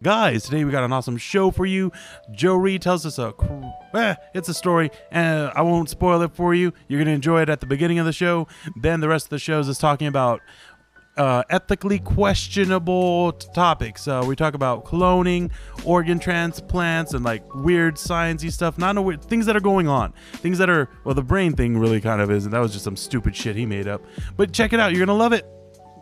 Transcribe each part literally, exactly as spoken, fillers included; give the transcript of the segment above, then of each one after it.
Guys, today we got an awesome show for you. Joe Reed tells us a, eh, it's a story, and I won't spoil it for you. You're going to enjoy it at the beginning of the show. Then the rest of the shows is talking about uh, ethically questionable t- topics. Uh, we talk about cloning, organ transplants, and like weird sciencey stuff. Not no weird things that are going on. Things that are, well, the brain thing really kind of isn't. That was just some stupid shit he made up. But check it out. You're going to love it.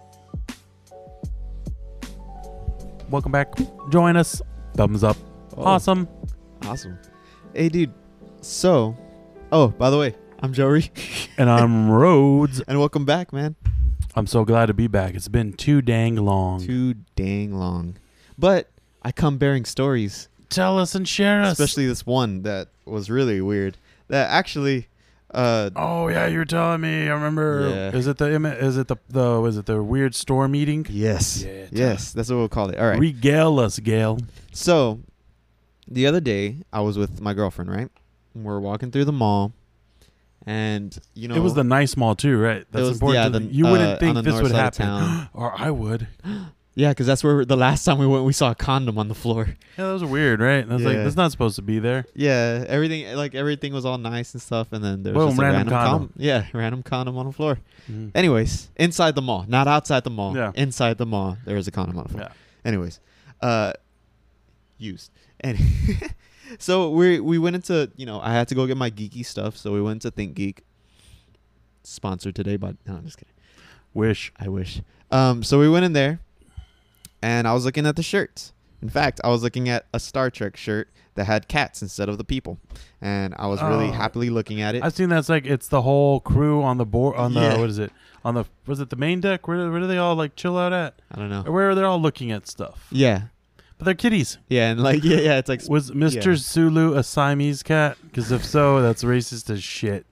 Welcome back. Join us. Thumbs up. Oh, awesome. Awesome. Hey, dude. So, oh, by the way, I'm Joey. And I'm Rhodes. And welcome back, man. I'm so glad to be back. It's been too dang long. Too dang long. But I come bearing stories. Tell us and share us. Especially this one that was really weird. That actually... Uh, oh yeah, you were telling me. I remember. Yeah. Is it the ima- is it the the was it the weird store meeting? yes. Yeah, yes, that's what we'll call it. All right. Regale us, Gail. So, the other day, I was with my girlfriend, right? We're walking through the mall, and, you know... It was the nice mall, too, right? That's was- important. yeah, to the- the, you uh, wouldn't on think the this north would side of happen. town. Or I would. Yeah, because that's where the last time we went, we saw a condom on the floor. Yeah, that was weird, right? I was like, Yeah. that's not supposed to be there. Yeah, everything like everything was all nice and stuff, and then there was Boom, just a random random, condom. condom. Yeah, random condom on the floor. Mhm. Anyways, inside the mall, not outside the mall. Yeah. Inside the mall, there was a condom on the floor. Yeah. Anyways, uh, used. And so we we went into, you know, I had to go get my geeky stuff, so we went to Think Geek. Sponsored today, but no, I'm just kidding. Wish. I wish. Um, so we went in there, and I was looking at the shirts. In fact, I was looking at a Star Trek shirt that had cats instead of the people, and I was really Oh. happily looking at it. I've seen that's like it's the whole crew on the board on the Yeah. what is it on the was it the main deck? Where where do they all like chill out at? I don't know. Or where they're all looking at stuff? Yeah, But they're kitties. yeah, and like yeah, yeah, it's like Was Mister yeah. Sulu a Siamese cat? Because if so, that's racist as shit.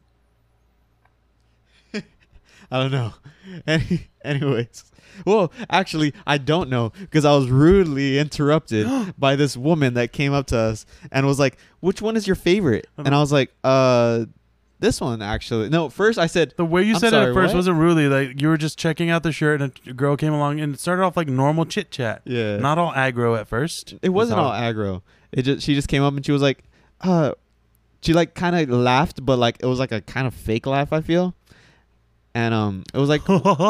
I don't know. Any, anyways, well, actually, I don't know because I was rudely interrupted by this woman that came up to us and was like, "Which one is your favorite?" And I was like, "Uh, this one actually." No, first I said, The way you I'm said it sorry, at first what? wasn't really like you were just checking out the shirt and a girl came along and it started off like normal chit chat. "Yeah." Not all aggro at first. It wasn't That's all how- aggro. It just she just came up and she was like, uh, she like kind of laughed, but like it was like a kind of fake laugh. I feel, and um, it was like,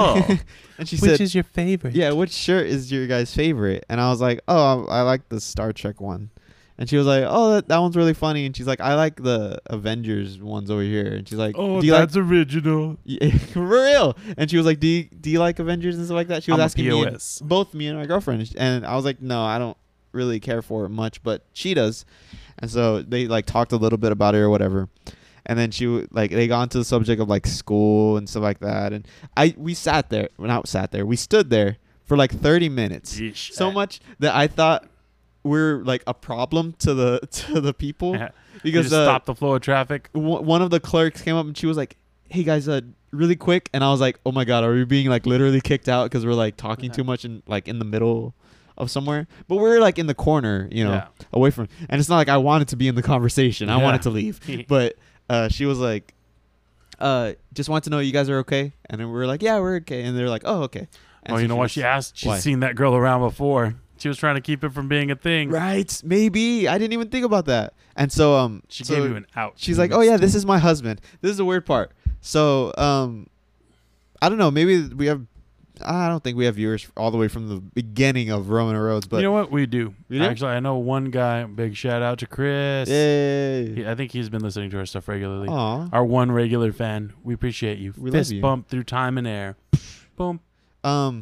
and she Which said, is your favorite? "Yeah, which shirt is your guys' favorite?" And I was like, "Oh, I, I like the Star Trek one." And she was like, "Oh, that, that one's really funny." And she's like, "I like the Avengers ones over here." And she's like, Oh, do you that's original. like yeah, for real?" And she was like, "Do you, do you like Avengers and stuff like that?" She was I'm a asking me, and, P O S. both me and my girlfriend, and I was like, "No, I don't really care for it much, but she does." And so they like talked a little bit about it or whatever. And then she w- like they got into the subject of like school and stuff like that. And I we sat there, well, not sat there, we stood there for like thirty minutes. Yeesh. So much that I thought we're like a problem to the to the people You because just uh, stop the flow of traffic. w- one of the clerks came up and she was like, "Hey guys, uh, really quick," and I was like, "Oh my god, are we being like literally kicked out because we're like talking too much and like in the middle of somewhere?" But we were like in the corner, you know, Yeah. away from, and it's not like I wanted to be in the conversation. I Yeah. wanted to leave, but uh, she was like, "Uh, just want to know you guys are okay," and then we were like, "Yeah, we're okay," and they're like, "Oh, okay." And Oh, so you know she what was- she asked? She's Why? seen that girl around before. She was trying to keep it from being a thing. Right? Maybe I didn't even think about that. And so um, She so gave you an out. she's like, "Oh yeah, this is my husband." This is the weird part. So um, I don't know. Maybe we have. I don't think we have viewers all the way from the beginning of Roman Roads, but you know what? We do. We do? Actually, I know one guy. Big shout out to Chris. yay! He- I think he's been listening to our stuff regularly. Aw. Our one regular fan. We appreciate you. We love Fist you. bump through time and air. Boom. Um,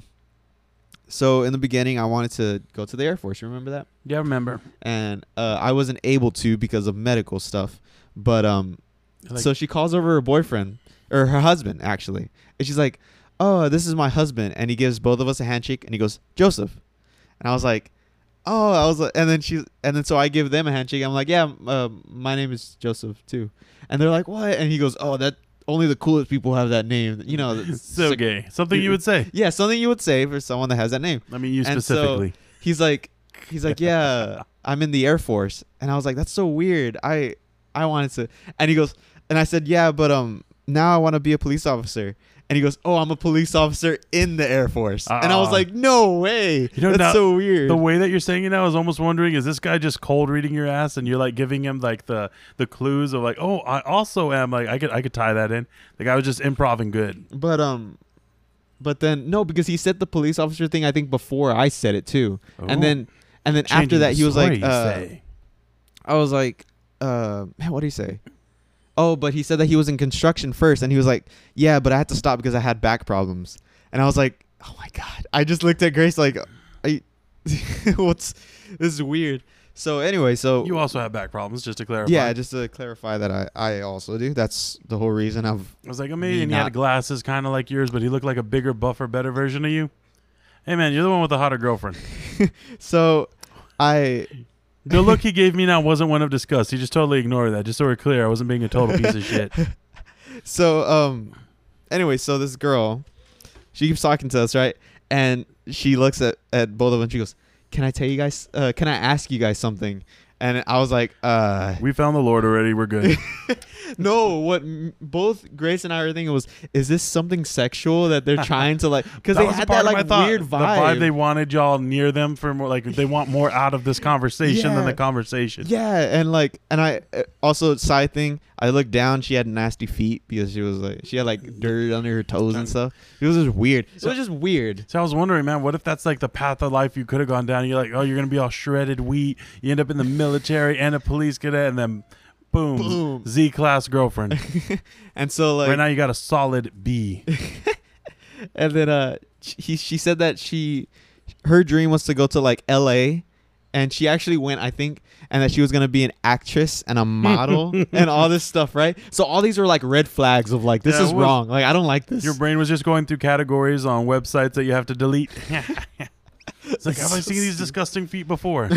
so in the beginning, I wanted to go to the Air Force. You remember that? Yeah, remember. And uh, I wasn't able to because of medical stuff. But um, Like, so she calls over her boyfriend or her husband actually, and she's like, "Oh, this is my husband," and he gives both of us a handshake, and he goes, "Joseph," and I was like, "Oh," I was like, and then she's, and then so I give them a handshake. I'm like, "Yeah, uh, my name is Joseph too," and they're like, "What?" And he goes, "Oh, that only the coolest people have that name, you know." it's so gay. Something you would say. Yeah, something you would say for someone that has that name. I mean, you And so- specifically. He's like, he's like, "Yeah, I'm in the Air Force," and I was like, "That's so weird." I I wanted to, and he goes, and I said, "Yeah, but um, now I want to be a police officer." And he goes, "Oh, I'm a police officer in the Air Force." Uh, and I was Uh, like, "No way! You know, That's now, so weird." The way that you're saying it now is almost wondering, is this guy just cold reading your ass, and you're like giving him like the the clues of like, oh, I also am like I could I could tie that in. The guy was just improving good. But um, but then no, because he said the police officer thing. I think before I said it too, Ooh. and then and then Changing after that the he was story, like, you uh, say. I was like, uh, man, what did he say? Oh, but he said that he was in construction first, and he was like, yeah, but I had to stop because I had back problems. And I was like, oh my god! I just looked at Grace like, I, what's this is weird. So anyway, so You also have back problems, just to clarify. yeah, just to clarify that I I also do. That's the whole reason I've. I was like, I Me mean, he had not- glasses kind of like yours, but he looked like a bigger, buffer, better version of you. Hey, man, you're the one with the hotter girlfriend. So, I. The look he gave me now wasn't one of disgust. He just totally ignored that. Just so we're clear, I wasn't being a total piece of shit. So um, anyway, so this girl, she keeps talking to us, right? And she looks at at both of them. And she goes, "Can I tell you guys? Uh, can I ask you guys something?" And I was like, uh, We found the Lord already. We're good. no, what m- both Grace and I were thinking was, is this something sexual that they're trying to like, because That they was a had part that of my like thought. weird The vibe vibe. they wanted y'all near them for more, like they want more out of this conversation than Yeah. the conversation. Yeah, and like, and I uh, also side thing. I looked down. She had nasty feet because she was like, she had like dirt under her toes and stuff. It was just weird. It was just weird. So I was wondering, man, what if that's like the path of life you could have gone down? You're like, oh, you're gonna be all shredded wheat. You end up in the military and a police cadet, and then boom, Boom. Z class girlfriend. And so like, Right now, you got a solid B. and then uh, he she said that she, her dream was to go to like L A, and she actually went, I think, and that she was gonna be an actress and a model and all this stuff, right? So all these are like red flags of like, this Yeah, is it was- wrong. Like I don't like this. Your brain was just going through categories on websites that you have to delete. It's like, have I seen these disgusting feet before?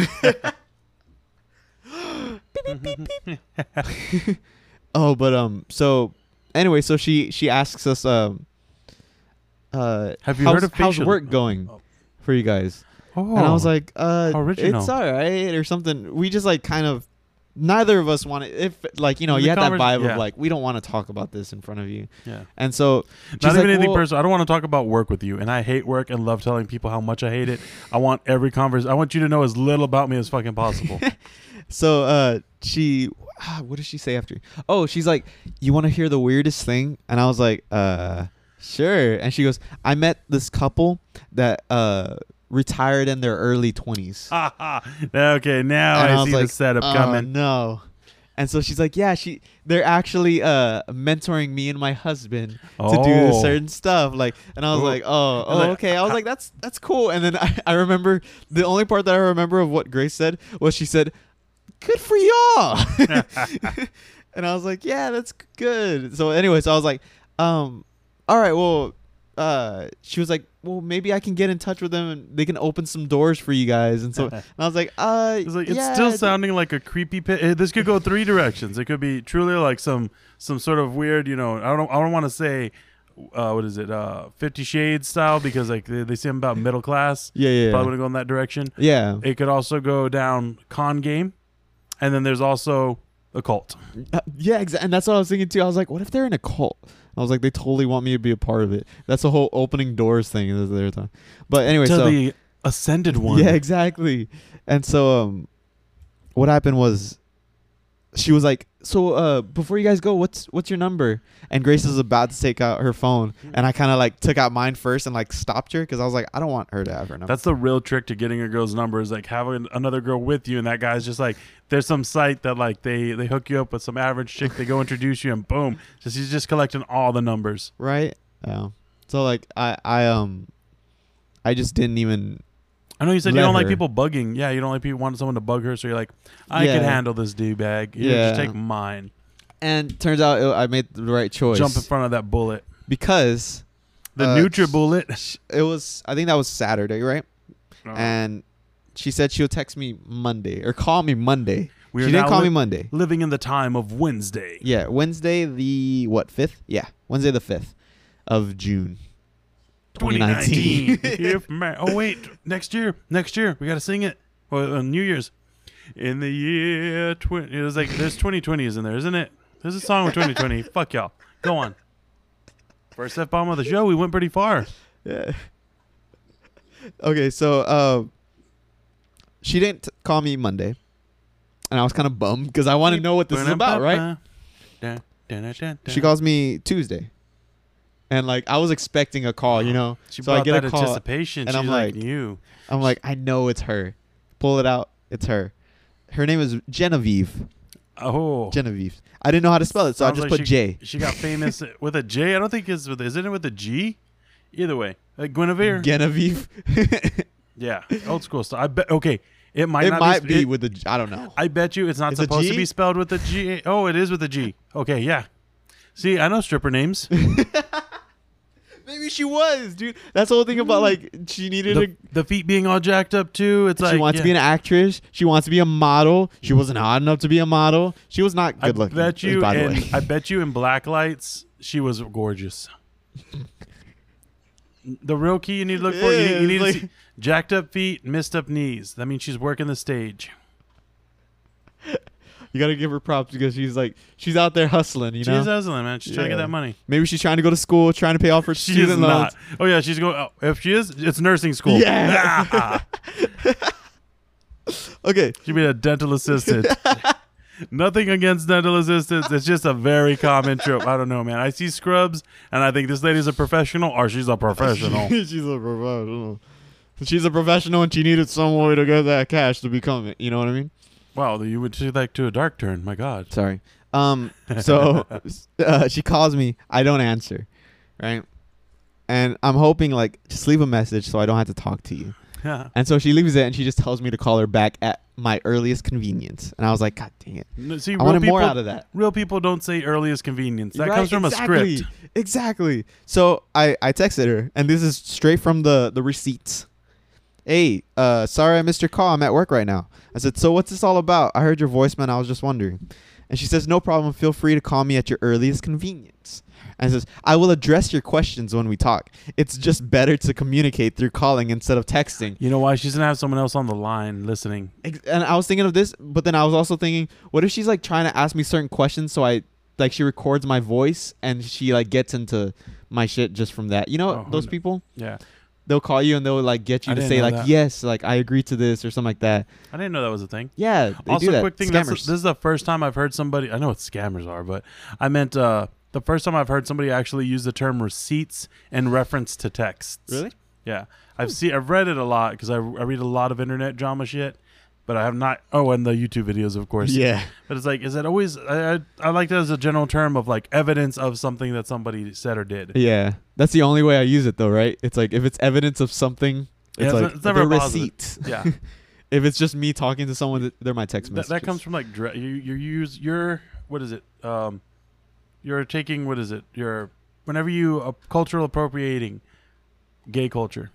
Oh, but um, so anyway, so she she asks us um, uh, Have you how's, heard of how's facial- work going Oh. for you guys? Oh, And I was like, uh, How original. it's all right or something. We just like kind of, neither of us want to, if like, you know, The you had that convers- vibe yeah. of like, we don't want to talk about this in front of you. yeah. And so she's Not like, even anything well- personal. I don't want to talk about work with you, and I hate work and love telling people how much I hate it. I want every convers. I want you to know as little about me as fucking possible. So uh, she, ah, what did she say after? Oh, she's like, you want to hear the weirdest thing? And I was like, uh, sure. And she goes, I met this couple that uh retired in their early twenties. Ha, ha. Okay, now And I, was see like, the setup "Oh, coming. no. And so she's like, yeah, she they're actually uh mentoring me and my husband to do Oh. certain stuff. Like, and I was Ooh. like, oh, oh, Like, okay. I was like, that's that's cool. And then I, I remember the only part that I remember of what Grace said was she said, good for y'all. And I was like, yeah, that's good. So anyway, so I was like, um, all right, well, uh, she was like, well, maybe I can get in touch with them and they can open some doors for you guys. And so and I was like, uh, It's like, it's yeah, still d- sounding like a creepy pit. eh, This could go three directions. It could be truly like some some sort of weird, you know. I don't I don't want to say, uh, what is it, uh, Fifty Shades style, because like they, they seem about middle class. yeah, yeah, Probably yeah. want to go in that direction. yeah. It could also go down con game, and then there's also a cult. Uh, yeah, exactly. And that's what I was thinking too. I was like, what if they're in a cult? I was like, they totally want me to be a part of it. That's the whole opening doors thing that they were talking. But anyway, to so the ascended one. yeah, exactly. And so um, what happened was, she was like, so uh, before you guys go, what's what's your number? And Grace was about to take out her phone, and I kind of like took out mine first and like stopped her because I was like, I don't want her to have her number. That's the real trick to getting a girl's number, is like having another girl with you, and that guy's just like, there's some site that like they they hook you up with some average chick, they go introduce you, and boom, just he's just collecting all the numbers. right. Yeah. So like I I um, I just didn't even. I know you said you Let don't like her. people bugging. Yeah, you don't like people wanting someone to bug her, so you're like, I Yeah. can handle this d-bag. You Yeah. just take mine. And turns out it, I made the right choice. Jump in front of that bullet. because The Uh, NutriBullet. sh- it was, I think that was Saturday, right? And she said she'll text me Monday or call me Monday. We She are didn't now call li- me Monday. living in the time of Wednesday. Yeah, Wednesday the what fifth? Yeah, Wednesday the fifth of June, twenty nineteen. If ma- oh wait, next year, next year we got to sing it. Well, uh, New Year's. In the year twenty, it was like there's twenty twenty is in there, isn't it? There's a song with twenty twenty. Fuck y'all. Go on. First F bomb of the show. We went pretty far. Yeah. Okay, so uh, she didn't t- call me Monday, and I was kind of bummed because I want to know what this is about, right? She calls me Tuesday, and like I was expecting a call, you know. She so I brought get that a call, anticipation. and She's I'm like, like, you. I'm like, I know it's her. Pull it out. It's her. Her name is Genevieve. Oh, Genevieve. I didn't know how to spell it, so Sounds I just like put she, J. She got famous with a J. I don't think it's with. Isn't it with a G? Either way, like Guinevere. Genevieve. Yeah, old school stuff. I bet. Okay, it might. It not might be, be it, with the. I don't know. I bet you it's not It's a supposed to G? be spelled with a G. Oh, it is with a G. Okay, yeah. See, I know stripper names. Maybe she was, dude. That's the whole thing about like she needed The, a. the feet being all jacked up too. It's She like wants yeah. to be an actress. She wants to be a model. She wasn't hot enough to be a model. She was not I good looking. bet you. by the in, way. I bet you in black lights, she was gorgeous. The real key you need to look for. You need, Yeah, you need it's to like- see jacked up feet, missed up knees. That means she's working the stage. You gotta give her props because she's like she's out there hustling. You know, She's hustling, man. She's trying to get Yeah. that money. maybe she's trying to go to school, trying to pay off her She is student loans. not. Oh yeah, she's going. Oh, if she is, it's nursing school. Yeah. Okay. She'd be a dental assistant. Nothing against dental assistants. It's just a very common trope. I don't know, man. I see Scrubs, and I think this lady's a professional, or she's a professional. she's a professional. She's a professional, and she needed some way to get that cash to become it. You know what I mean? Wow, you would see that to a dark turn. My God. Sorry. Um. So uh, she calls me. I don't answer. Right. And I'm hoping like just leave a message so I don't have to talk to you. Yeah. And so she leaves it, and she just tells me to call her back at my earliest convenience. And I was like, God dang it! No, See, I real wanted people, more out of that. real people don't say earliest convenience. That Right, comes from exactly, a script. Exactly. So I, I texted her, and this is straight from the, the receipts. Hey, uh, sorry I missed your call. I'm at work right now. I said, so what's this all about? I heard your voicemail. I was just wondering. And she says, no problem. Feel free to call me at your earliest convenience. And says, I will address your questions when we talk. It's just better to communicate through calling instead of texting. You know why? She's gonna have someone else on the line listening. Ex- And I was thinking of this, but then I was also thinking, what if she's like trying to ask me certain questions, so I like she records my voice and she like gets into my shit just from that. You know Oh, who those kn- people? Yeah. They'll call you and they'll like get you I to didn't say know like that. yes, like I agree to this or something like that. I didn't know that was a thing. Yeah, they Also, do that. quick thing. That's, Scammers. this is the first time I've heard somebody. I know what scammers are, but I meant uh, the first time I've heard somebody actually use the term receipts in reference to texts. Really? Yeah, I've seen. I've read it a lot because I, I read a lot of internet drama shit, but I have not. Oh, and the YouTube videos, of course. Yeah. But it's like, is it always? I I, I like that as a general term of like evidence of something that somebody said or did. Yeah. That's the only way I use it though, right? It's like if it's evidence of something, Yeah, it's it's like n- it's never they're a positive. receipts. Yeah. If it's just me talking to someone, th- they're my text That, messages. that comes from like dre- you you use your what is it um you're taking what is it you're whenever you uh, cultural appropriating gay culture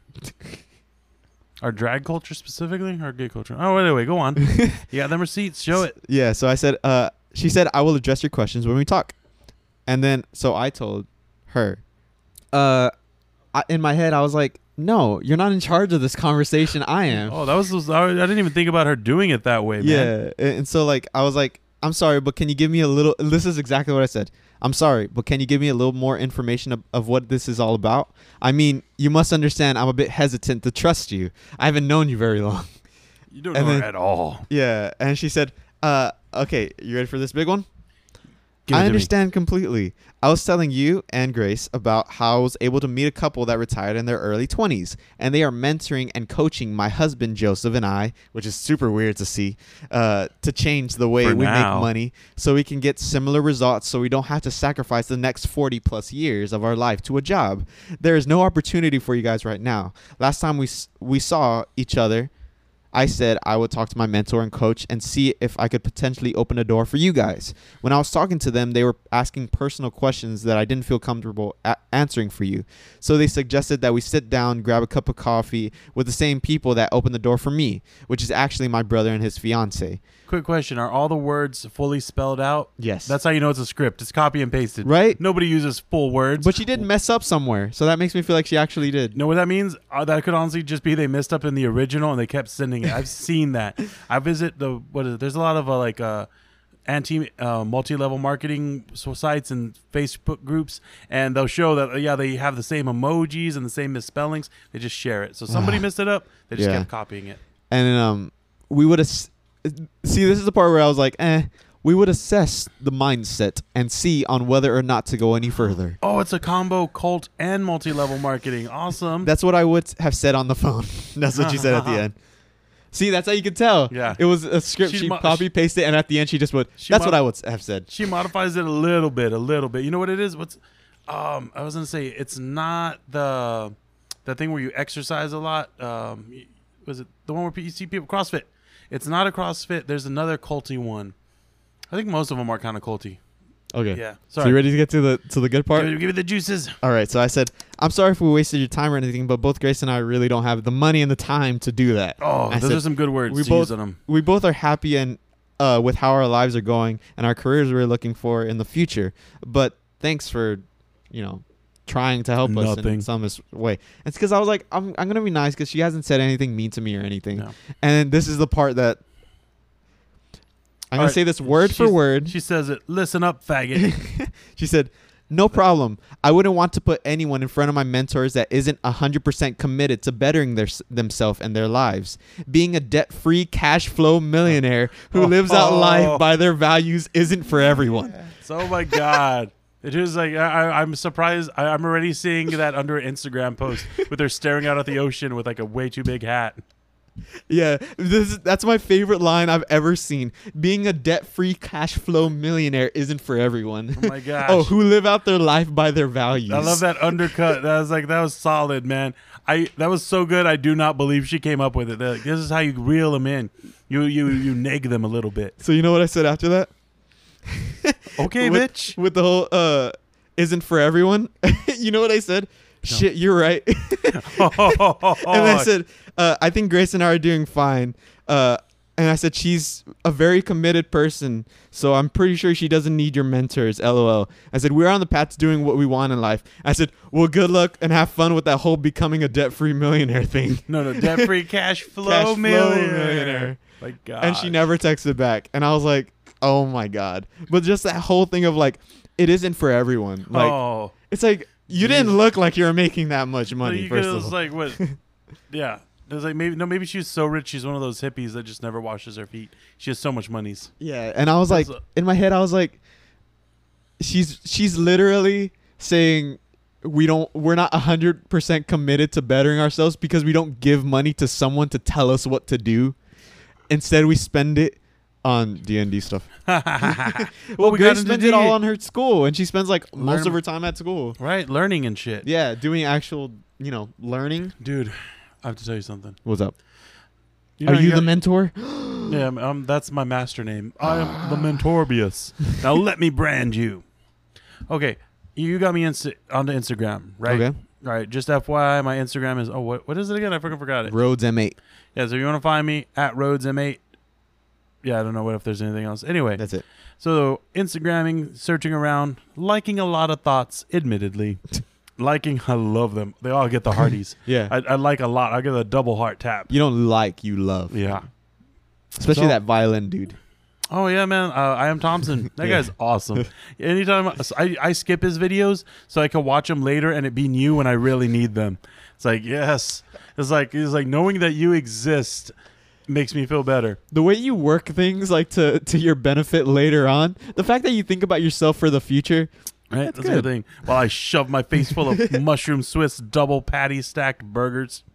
or drag culture specifically or gay culture. Oh, anyway, go on. You got them receipts, show it. Yeah, so I said, uh, she said, I will address your questions when we talk. And then, so I told her, uh, I, in my head, I was like, no, you're not in charge of this conversation. I am. Oh, that was, was I didn't even think about her doing it that way, man. Yeah. And and so, like, I was like, I'm sorry, but can you give me a little, this is exactly what I said. I'm sorry, but can you give me a little more information of, of what this is all about? I mean, you must understand I'm a bit hesitant to trust you. I haven't known you very long. You don't And know her then- at all. Yeah. And she said, uh, okay, you ready for this big one? Give it I to me. understand completely. I was telling you and Grace about how I was able to meet a couple that retired in their early twenties, and they are mentoring and coaching my husband Joseph and I, which is super weird to see, uh, to change the way For we now. make money so we can get similar results so we don't have to sacrifice the next forty plus years of our life to a job. There is no opportunity for you guys right now. Last time we s- we saw each other, I said I would talk to my mentor and coach and see if I could potentially open a door for you guys. When I was talking to them, they were asking personal questions that I didn't feel comfortable a- answering for you. So they suggested that we sit down, grab a cup of coffee with the same people that opened the door for me, which is actually my brother and his fiance. Quick question: are all the words fully spelled out? Yes. That's how you know it's a script. It's copy and pasted. right. Nobody uses full words. But she did mess up somewhere, so that makes me feel like she actually did. You know what that means? Uh, that could honestly just be they messed up in the original and they kept sending it. I've seen that. I visit the what is it? There's a lot of uh, like uh, anti uh, multi-level marketing so- sites and Facebook groups, and they'll show that yeah they have the same emojis and the same misspellings. They just share it. So somebody messed it up. They just Yeah. kept copying it. And then, um, we would ass- see. This is the part where I was like, eh. We would assess the mindset and see on whether or not to go any further. Oh, it's a combo cult and multi-level marketing. Awesome. That's what I would have said on the phone. That's what she said at the end. See, that's how you could tell. Yeah. It was a script. She's She mo- copy pasted, and at the end she just went. She That's mo- what I would have said. She modifies it a little bit, a little bit. You know what it is? What's um I was gonna say it's not the the thing where you exercise a lot. Um, was it the one where you see people CrossFit? It's not a CrossFit. There's another culty one. I think most of them are kind of culty. Okay. Yeah. So Sorry. you ready to get to the to the good part? Give, give me the juices. All right. So I said, I'm sorry if we wasted your time or anything, but both Grace and I really don't have the money and the time to do that. Oh, I those said, are some good words we to both use on them. we both are happy and uh, with how our lives are going and our careers we're looking for in the future. But thanks for, you know, trying to help us Nothing. in some mis- way. It's because I was like, I'm I'm gonna be nice because she hasn't said anything mean to me or anything. No. And this is the part that I'm All gonna right. say this word for She's- word. She says it. Listen up, faggot. She said, no problem. I wouldn't want to put anyone in front of my mentors that isn't one hundred percent committed to bettering their, themselves and their lives. Being a debt-free cash flow millionaire who lives out life by their values isn't for everyone. So, oh my god. It is like I, I- I'm surprised. I, I'm already seeing that under an Instagram post with her staring out at the ocean with like a way too big hat. Yeah, this is, that's my favorite line I've ever seen. Being a debt-free cash flow millionaire isn't for everyone. Oh my gosh. Oh, who live out their life by their values. I love that undercut. That was like that was solid, man. I that was so good. I do not believe she came up with it. Like, this is how you reel them in. You you you neg them a little bit. So you know what I said after that? Okay, with, bitch. With the whole uh isn't for everyone. You know what I said? Shit, you're right. And I said, uh, I think Grace and I are doing fine. Uh, and I said, she's a very committed person, so I'm pretty sure she doesn't need your mentors, LOL. I said, we're on the path to doing what we want in life. I said, well, good luck and have fun with that whole becoming a debt-free millionaire thing. no, no, debt-free cash flow, Cash flow millionaire. millionaire. My God. And she never texted back. And I was like, oh my God. But just that whole thing of like, it isn't for everyone. Like, oh, it's like, you didn't look like you were making that much so money, you first could- it of was all. like what? Yeah. It was like maybe no, maybe she's so rich she's one of those hippies that just never washes her feet. She has so much monies. Yeah, and I was like, That's a- in my head, I was like, she's she's literally saying we don't, we're not a hundred percent committed to bettering ourselves because we don't give money to someone to tell us what to do. Instead, we spend it on D and D stuff. well, Well, we Grace got into spends D- it all on her school, and she spends like most Learn- of her time at school. right, learning and shit. Yeah, doing actual, you know, learning. Dude, I have to tell you something. What's up? You Are know, you got- the mentor? Yeah, um, um, that's my master name. I am the Mentorbius. Now let me brand you. Okay, you got me insta- onto Instagram, right? Okay. All right, just F Y I, my Instagram is, oh, what what is it again? I fucking forgot it. Rhodes M eight. Yeah, so if you want to find me at Rhodes M eight. Yeah, I don't know what if there's anything else. Anyway, That's it. so Instagramming, searching around, liking a lot of thoughts, admittedly. Liking, I love them. They all get the hearties. Yeah. I, I like a lot. I get a double heart tap. You don't like, you love. Yeah. Especially So- that violin dude. Oh yeah, man. Uh, I am Thompson. That Yeah. guy's awesome. Anytime I, I skip his videos so I can watch them later and it be new when I really need them. It's like yes. It's like it's like knowing that you exist makes me feel better. The way you work things like to, to your benefit later on, the fact that you think about yourself for the future, Right? That's That's, a good thing. While I shove my face full of mushroom Swiss double patty stacked burgers.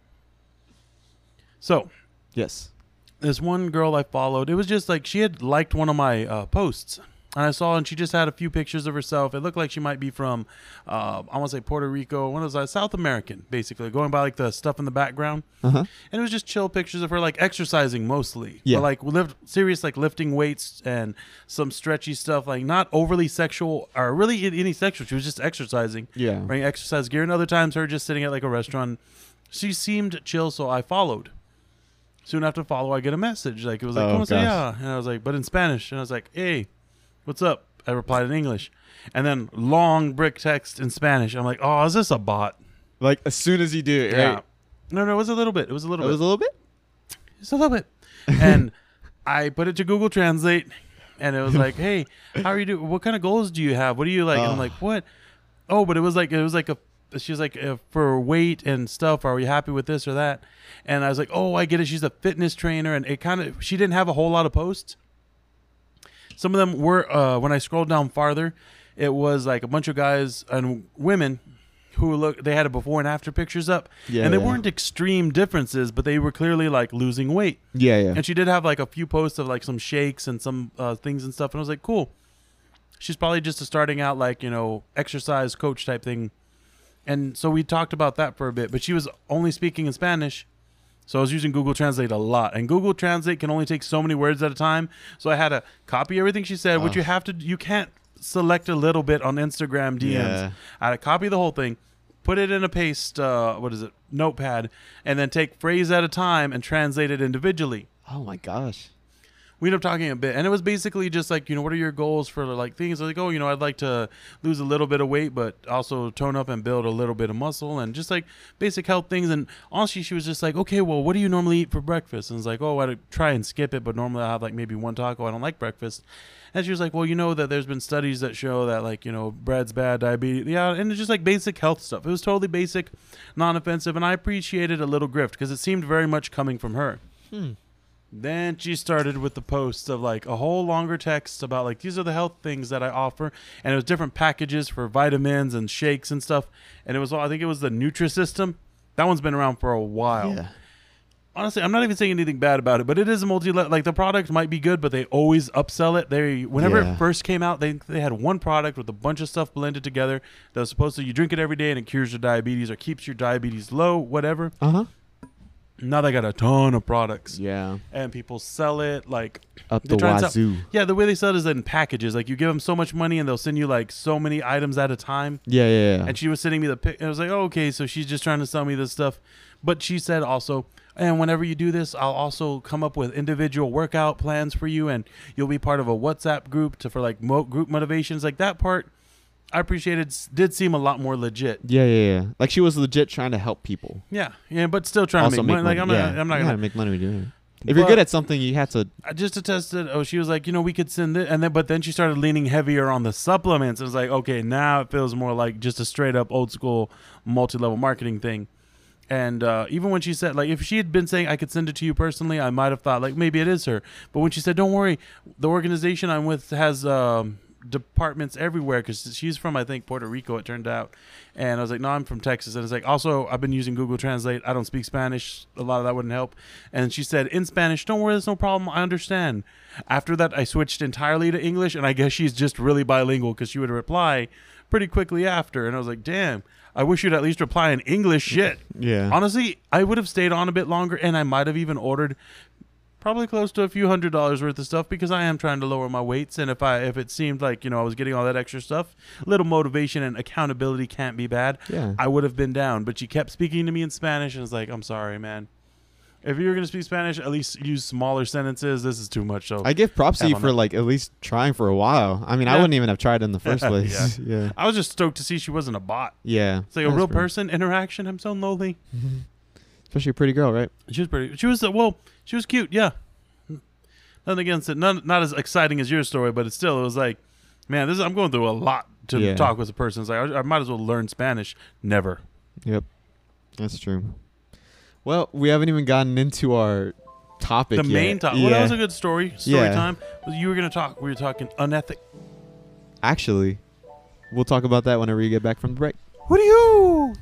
So yes. this one girl I followed, it was just like she had liked one of my uh, posts. And I saw, and she just had a few pictures of herself. It looked like she might be from, uh, I want to say Puerto Rico, one of those uh, South American, basically, going by like the stuff in the background. Uh-huh. And it was just chill pictures of her like exercising mostly. Yeah. But, like lift, serious like lifting weights and some stretchy stuff, like not overly sexual or really any sexual. She was just exercising, Yeah. wearing exercise gear. And other times her just sitting at like a restaurant. She seemed chill, so I followed. Soon after follow, I get a message. Like it was like, Oh, "Como se gosh. llama?" And I was like, but in Spanish. And I was like, hey, what's up? I replied in English. And then long brick text in Spanish. I'm like, oh, is this a bot? Like as soon as you do it, right? No, no, it was a little bit. It was a little It bit. was a little bit. Just a little bit. And I put it to Google Translate. and it was like, hey, how are you doing? What kind of goals do you have? What do you like? And I'm Oh. like, what? Oh, but it was like it was like a. She was like, uh, for weight and stuff, are we happy with this or that? And I was like, oh, I get it. She's a fitness trainer, and it kind of she didn't have a whole lot of posts. Some of them were uh, when I scrolled down farther, it was like a bunch of guys and women who look they had a before and after pictures up, Yeah, and they yeah. weren't extreme differences, but they were clearly like losing weight. Yeah, yeah. And she did have like a few posts of like some shakes and some uh, things and stuff, and I was like, cool. She's probably just a starting out like, you know, exercise coach type thing. And so we talked about that for a bit, but she was only speaking in Spanish. So I was using Google Translate a lot, and Google Translate can only take so many words at a time. So I had to copy everything she said, which Ugh. you have to, you can't select a little bit on Instagram D Ms. Yeah. I had to copy the whole thing, put it in a paste, uh, what is it, notepad, and then take phrase at a time and translate it individually. Oh my gosh. We ended up talking a bit, and it was basically just like, you know, what are your goals for like things? Like, oh, you know, I'd like to lose a little bit of weight, but also tone up and build a little bit of muscle, and just like basic health things. And honestly, she was just like, okay, well, what do you normally eat for breakfast? And it's like, oh, I try and skip it, but normally I have like maybe one taco. I don't like breakfast. And she was like, well, you know that there's been studies that show that like, you know, bread's bad, diabetes, yeah, and it's just like basic health stuff. It was totally basic, non-offensive, and I appreciated a little grift because it seemed very much coming from her. Hmm. Then she started with the posts of like a whole longer text about like these are the health things that I offer, and it was different packages for vitamins and shakes and stuff. And it was all I think it was the Nutrisystem. That one's been around for a while. Yeah. Honestly, I'm not even saying anything bad about it, but it is a multi like the product might be good, but they always upsell it. They whenever Yeah. it first came out, they they had one product with a bunch of stuff blended together that was supposed to you drink it every day and it cures your diabetes or keeps your diabetes low, whatever. Uh huh. Now they got a ton of products. Yeah. And people sell it like Up they the try and sell- wazoo. yeah, the way they sell it is in packages. Like you give them so much money and they'll send you like so many items at a time. Yeah, yeah, yeah. And she was sending me the pic. And I was like, oh, okay, so she's just trying to sell me this stuff. But she said also, and whenever you do this, I'll also come up with individual workout plans for you, and you'll be part of a WhatsApp group to for like mo- group motivations. Like that part, I appreciated. s- Did seem a lot more legit. yeah, yeah, yeah. Like she was legit trying to help people. Yeah, yeah, but still trying Also to make, make money. Like I'm money. not, Yeah. I'm not You gonna gotta make money when you're doing it. If you're But- good at something, you have to. I just attested. Oh, she was like, you know, we could send it, and then but then she started leaning heavier on the supplements. It was like, okay, now it feels more like just a straight up old school multi-level marketing thing. And uh, even when she said, like, if she had been saying I could send it to you personally, I might have thought like maybe it is her. But when she said, don't worry, the organization I'm with has um, departments everywhere because she's from I think Puerto Rico. It turned out, and I was like, no, I'm from Texas. And it's like also I've been using Google Translate. I don't speak Spanish. A lot of that wouldn't help. And she said in Spanish, don't worry, there's no problem. I understand. After that, I switched entirely to English, and I guess she's just really bilingual because she would reply pretty quickly after. And I was like, damn. I wish you'd at least reply in English. Shit. Yeah. Honestly, I would have stayed on a bit longer, and I might have even ordered probably close to a few hundred dollars worth of stuff because I am trying to lower my weights. And if I if it seemed like you know I was getting all that extra stuff, little motivation and accountability can't be bad. Yeah. I would have been down. But she kept speaking to me in Spanish, and it's like, I'm sorry, man. If you're gonna speak Spanish, at least use smaller sentences. This is too much. So I give props to you Hell for no. like at least trying for a while. I mean, I Yeah. wouldn't even have tried in the first place. yeah. I was just stoked to see she wasn't a bot. Yeah. It's like a That's real pretty- person interaction. I'm so lonely. Especially a pretty girl, right? She was pretty. She was uh, well. She was cute. Yeah. Nothing against it. None, not as exciting as your story, but it still it was like, man, this is, I'm going through a lot to Yeah. talk with a person. It's like I, I might as well learn Spanish. Never. Yep. That's true. Well, we haven't even gotten into our topic The yet. main topic. Yeah. Well, that was a good story. Story Yeah. time. You were gonna talk. We were talking unethic. Actually, we'll talk about that whenever you get back from the break. What do you?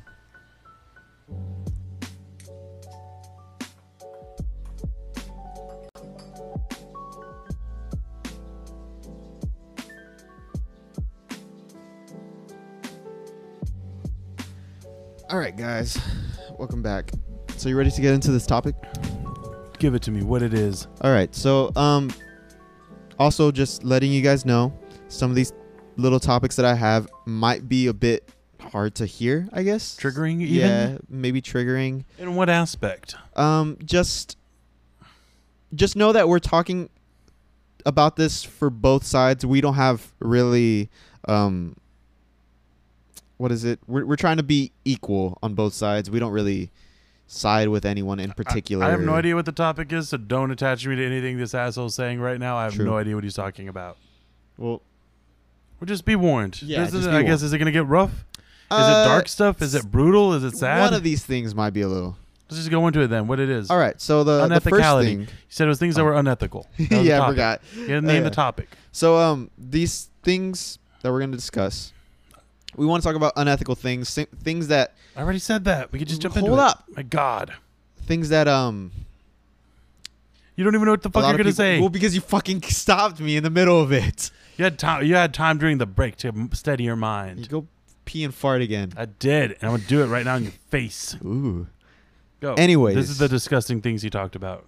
All right, guys. Welcome back. So you ready to get into this topic? Give it to me. What it is. All right. So, um, also just letting you guys know, some of these little topics that I have might be a bit hard to hear, I guess. Triggering. Even. Yeah, maybe triggering. In what aspect? Um, just, just know that we're talking about this for both sides. We don't have really, um, what is it? We're we're trying to be equal on both sides. We don't really side with anyone in particular. I, I have no idea what the topic is, so don't attach me to anything this asshole's saying right now. I have True. no idea what he's talking about. Well, Well, just be warned. Yeah, This just is, be I guess, warned. is it going to get rough? Is uh, it dark stuff? Is it brutal? Is it sad? One of these things might be a little. Let's just go into it then. What it is. All right. So the, the first Unethicality. thing. You said it was things that Oh. were unethical. That was the yeah, I topic. forgot. You had to name Uh, the topic. So um, these things that we're going to discuss, we want to talk about unethical things, thi- things that I already said that. We could just jump Hold into up. it. My God. things that um. You don't even know what the a fuck lot you're of going to people- say. Well, because you fucking stopped me in the middle of it. You had time. You had time during the break to m- steady your You mind. go pee and fart again. I did, and I'm gonna do it right now in your face. Ooh. Go. Anyways. this is the disgusting things he talked about.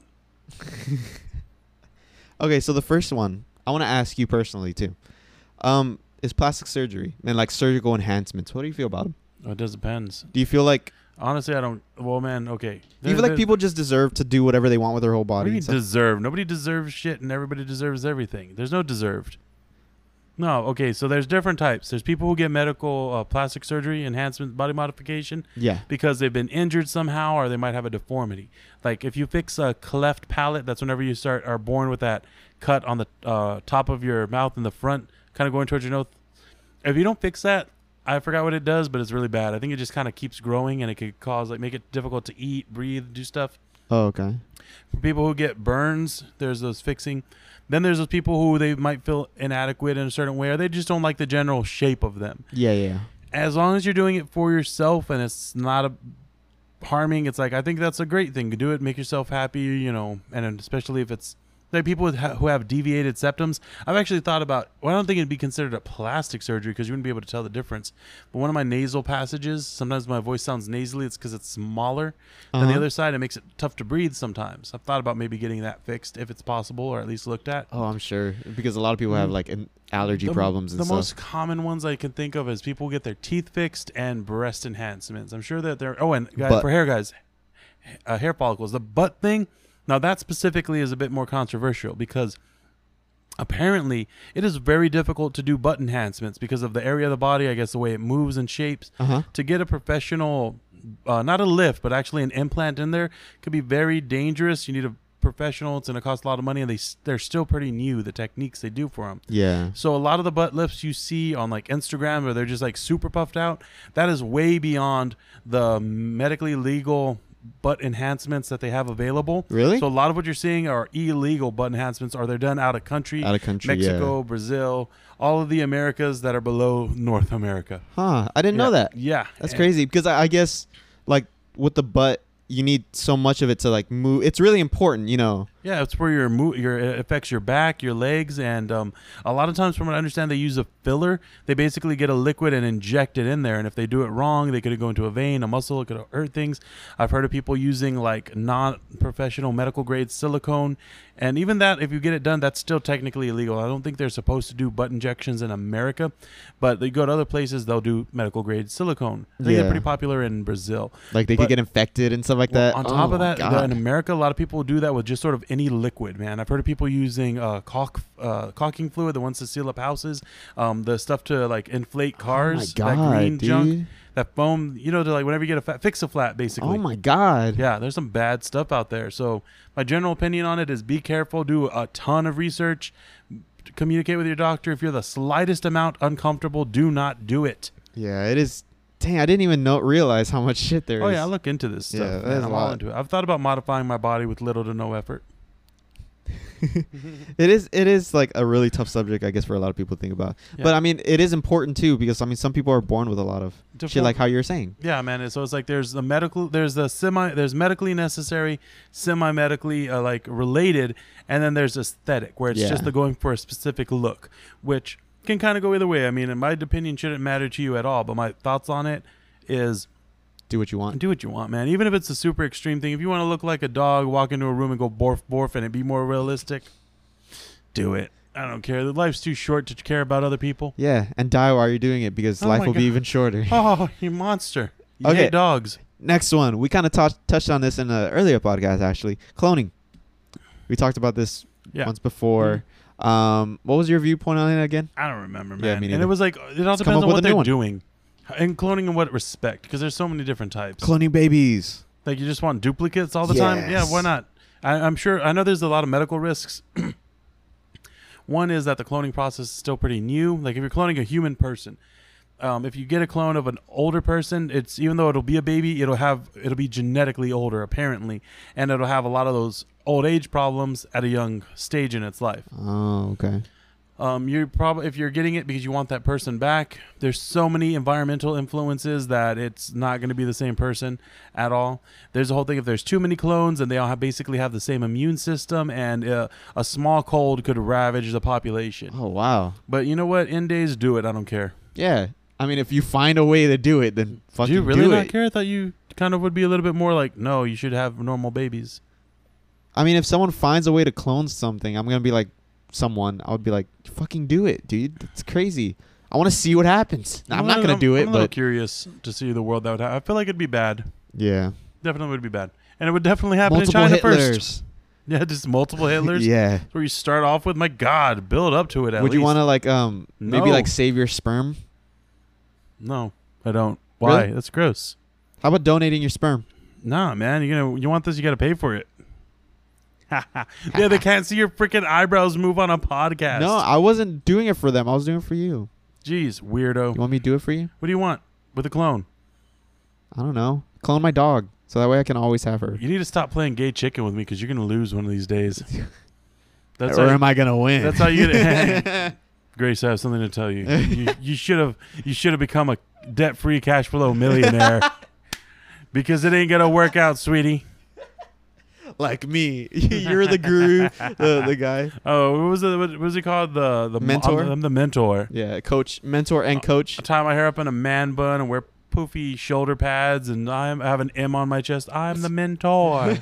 Okay, so the first one I want to ask you personally too, um, is plastic surgery and like surgical enhancements. What do you feel about them? Oh, it does depends. Do you feel like Honestly, I don't. Well, man, okay. do you feel like people just deserve to do whatever they want with their whole What do body? you and stuff? deserve? Nobody deserves shit, and everybody deserves everything. There's no deserved. No, okay. So there's different types. There's people who get medical uh, plastic surgery, enhancement, body modification Yeah. because they've been injured somehow, or they might have a deformity. Like if you fix a cleft palate, that's whenever you start are born with that cut on the uh, top of your mouth in the front, kind of going towards your nose. If you don't fix that, I forgot what it does, but it's really bad. I think it just kind of keeps growing, and it could cause like make it difficult to eat, breathe, do stuff. Oh, okay. For people who get burns, there's those fixing. Then there's those people who they might feel inadequate in a certain way, or they just don't like the general shape of them. Yeah, yeah. As long as you're doing it for yourself and it's not a harming, it's like I think that's a great thing to do it, make yourself happy, you know, and especially if it's like people with ha- who have deviated septums. I've actually thought about, well, I don't think it'd be considered a plastic surgery because you wouldn't be able to tell the difference. But one of my nasal passages, sometimes my voice sounds nasally. It's because it's smaller than the Uh-huh. other side. It makes it tough to breathe sometimes. I've thought about maybe getting that fixed if it's possible, or at least looked at. Oh, I'm sure because a lot of people have like an allergy The- problems and the stuff. most common ones I can think of is people get their teeth fixed and breast enhancements. I'm sure that they're oh, and guys, Butt. for hair guys, uh, hair follicles. The butt thing. Now that specifically is a bit more controversial because apparently it is very difficult to do butt enhancements because of the area of the body, I guess the way it moves and shapes. Uh-huh. To get a professional, uh, not a lift, but actually an implant in there could be very dangerous. You need a professional. It's going to cost a lot of money, and they s- they're still pretty new, the techniques they do for them. Yeah. So a lot of the butt lifts you see on like Instagram, or they're just like super puffed out, that is way beyond the medically legal butt enhancements that they have available. Really? So a lot of what you're seeing are illegal butt enhancements, or they're done out of country, Out of country, Mexico, Brazil, all of the Americas that are below North America. Huh. I didn't know Yeah. that. Yeah. That's And- crazy because I, I guess like with the butt, you need so much of it to like move. It's really important, you know. Yeah, it's where your mo- your it affects your back, your legs, and um, a lot of times, from what I understand, they use a filler. They basically get a liquid and inject it in there, and if they do it wrong, they could go into a vein, a muscle. It could hurt things. I've heard of people using like non-professional medical grade silicone, and even that, if you get it done, that's still technically illegal. I don't think they're supposed to do butt injections in America, but they go to other places, they'll do medical grade silicone. I think Yeah. they're pretty popular in Brazil. Like they But- could get infected and stuff like Well, that. on top Oh of my that, the- God. in America, a lot of people do that with just sort of any liquid, man. I've heard of people using uh, caulk, uh, caulking fluid, the ones to seal up houses, um, the stuff to like inflate cars, oh my God, that green dude. junk, that foam, you know, to like whenever you get a fat, fix a flat, basically. Oh my God. Yeah, there's some bad stuff out there. So my general opinion on it is be careful, do a ton of research, communicate with your doctor. If you're the slightest amount uncomfortable, do not do it. Yeah, it is. Dang, I didn't even know realize how much shit there is. Oh yeah, I look into this stuff. Yeah, man. there's a I'm all lot. into it. I've thought about modifying my body with little to no effort. It is. It is like a really tough subject, I guess, for a lot of people to think about. Yeah. But I mean, it is important too because I mean, some people are born with a lot of shit, Deform- like how you're saying. Yeah, man. and So it's like there's the medical, there's the semi, there's medically necessary, semi-medically uh, like related, and then there's aesthetic, where it's Yeah. just the going for a specific look, which can kind of go either way. I mean, in my opinion, shouldn't matter to you at all. But my thoughts on it is Do what you want. do what you want, man. Even if it's a super extreme thing, if you want to look like a dog, walk into a room and go borf borf, and it be more realistic, do it. I don't care. Life's too short to care about other people. Yeah, and die while you're doing it because Oh life my will be God. even shorter. Oh, you monster! You Okay. hate dogs. Next one, we kind of t- touched on this in an earlier podcast. Actually, cloning. We talked about this Yeah. once before. Um, what was your viewpoint on it again? I don't remember, man. Yeah, me and neither. it was like it all Let's come depends up on with what a new they're one. doing, and cloning in what respect, because there's so many different types. Cloning babies. Like you just want duplicates all the time? Yeah, Yes. why not? I, I'm sure. I know there's a lot of medical risks. One is that the cloning process is still pretty new. Like if you're cloning a human person, um, if you get a clone of an older person, it's even though it'll be a baby, it'll have it'll be genetically older apparently, and it'll have a lot of those old age problems at a young stage in its life. Oh, okay. Um, you're probably if you're getting it because you want that person back. There's so many environmental influences that it's not going to be the same person at all. There's a whole thing if there's too many clones and they all have basically have the same immune system, and uh, a small cold could ravage the population. Oh, wow. But you know what? End days, do it. I don't care. Yeah. I mean, if you find a way to do it, then fucking Do you really do not it. care? I thought you kind of would be a little bit more like, no, you should have normal babies. I mean, if someone finds a way to clone something, I'm gonna be like, someone. I would be like, fucking do it, dude. That's crazy. I want to see what happens. I'm not gonna do it, I'm a little but curious to see the world that would have. I feel like it'd be bad. yeah. Definitely would be bad, and it would definitely happen Multiple in China Hitlers. first. Yeah, just multiple Hitlers. Yeah. Where you start off with, my God, build up to it. At Would you least. want to like um maybe No. like save your sperm? No, I don't. Why? Really? That's gross. How about donating your sperm? Nah, man. You know, you want this, you got to pay for it. Yeah, they can't see your freaking eyebrows move on a podcast. No, I wasn't doing it for them. I was doing it for you. Jeez, weirdo. You want me to do it for you? What do you want with a clone? I don't know. Clone my dog, so that way I can always have her. You need to stop playing gay chicken with me because you're gonna lose one of these days. That's or how am I gonna win? That's how you get it. Grace, I have something to tell you. You you should have you should have become a debt-free cash flow millionaire because it ain't gonna work out, sweetie. Like me. You're the guru, the, the guy. Oh, what was it? What was he called? The the Mentor? I'm, I'm the mentor. Yeah, coach, mentor, and coach. I tie my hair up in a man bun and wear poofy shoulder pads, and I have an M on my chest. I'm the mentor.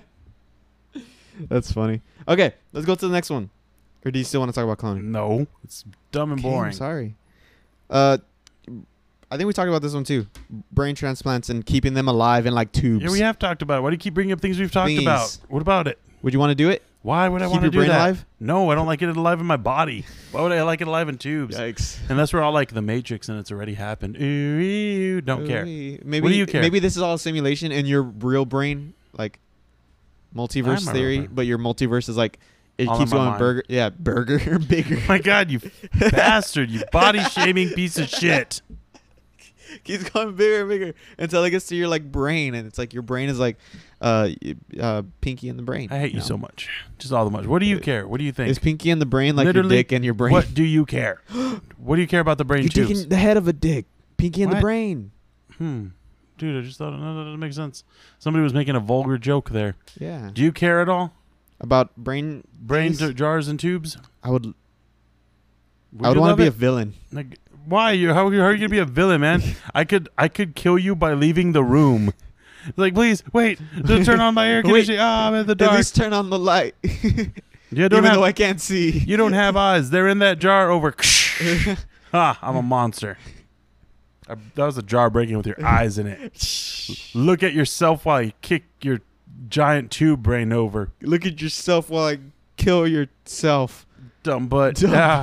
That's funny. Okay, let's go to the next one. Or do you still want to talk about cloning? No, it's dumb and Okay, I'm boring. sorry. Uh, I think we talked about this one too. Brain transplants and keeping them alive in like tubes. Yeah, we have talked about it. Why do you keep bringing up things we've talked Thingies. about? What about it? Would you want to do it? Why would I Keep want to your do brain that? alive? No, I don't like it alive in my body. Why would I like it alive in tubes? Yikes. Unless we're all like the Matrix and it's already happened. Ooh, ew, don't care. Maybe, What do you care? Maybe this is all a simulation in your real brain, like multiverse I'm a theory, real brain. but your multiverse is like it All in keeps my going mind. burger. Yeah, burger bigger. My God, you bastard! You body shaming piece of shit. Keeps going bigger and bigger until it gets to your like brain, and it's like your brain is like uh, y- uh Pinky in the brain. I hate you know? so much. Just all the much. What do you care? What do you think? Is Pinky in the brain like Literally, your dick and your brain? What do you care? What do you care about the brain You're tubes? taking the head of a dick. Pinky in the What? brain. Hmm. Dude, I just thought no, that doesn't make sense. Somebody was making a vulgar joke there. Yeah. Do you care at all? About brain Brain things? j- jars and tubes? I would. Would I would you want to love be it? a villain. Like, why? You how, how are you gonna be a villain, man? I could I could kill you by leaving the room. Like, please wait. Just turn on my air Wait. conditioning. Ah, I'm in the At dark. least turn on the light. You don't Even have though I can't see. you don't have eyes. They're in that jar over. Ah, I'm a monster. I, that was a jar breaking with your eyes in it. Look at yourself while you kick your giant tube brain over. Look at yourself while I kill yourself. Dumb butt. Dumb Yeah.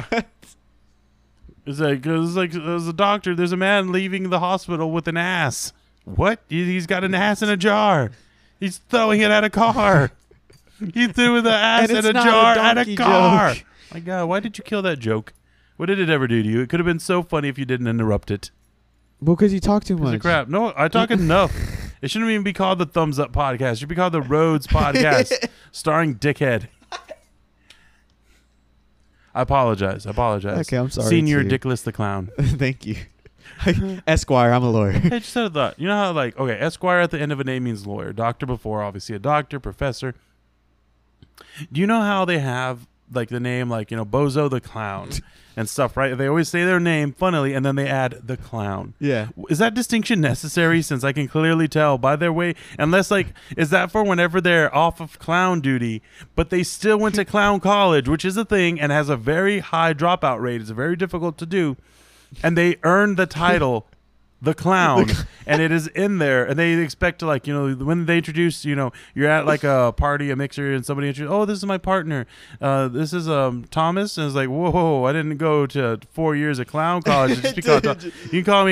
It's like, it's like there's a doctor. There's a man leaving the hospital with an ass. What? He- He's got an ass in a jar. He's throwing it at a car. He threw the ass And in it's a not a jar at a donkey car. joke. My God, why did you kill that joke? What did it ever do to you? It could have been so funny if you didn't interrupt it. Well, because you talk too Piece much. of crap. No, I talk enough. It shouldn't even be called the Thumbs Up Podcast. It should be called the Rhodes Podcast, starring Dickhead. I apologize. I apologize. Okay, I'm sorry, Senior too. Dickless the Clown. Thank you. Esquire, I'm a lawyer. I just had a thought. You know how, like, okay, Esquire at the end of a name means lawyer. Doctor before, obviously a doctor, professor. Do you know how they have, like, the name, like, you know, Bozo the Clown and stuff, right? They always say their name, funnily, and then they add the clown. Yeah. Is that distinction necessary since I can clearly tell by their way? Unless, like, is that for whenever they're off of clown duty, but they still went to clown college, which is a thing and has a very high dropout rate. It's very difficult to do. And they earned the title, the clown, and it is in there. And they expect to, like, you know, when they introduce, you know, you're at like a party, a mixer, and somebody introduces, oh, this is my partner. Uh, this is um Thomas. And it's like, whoa, I didn't go to four years of clown college. Just because you can call me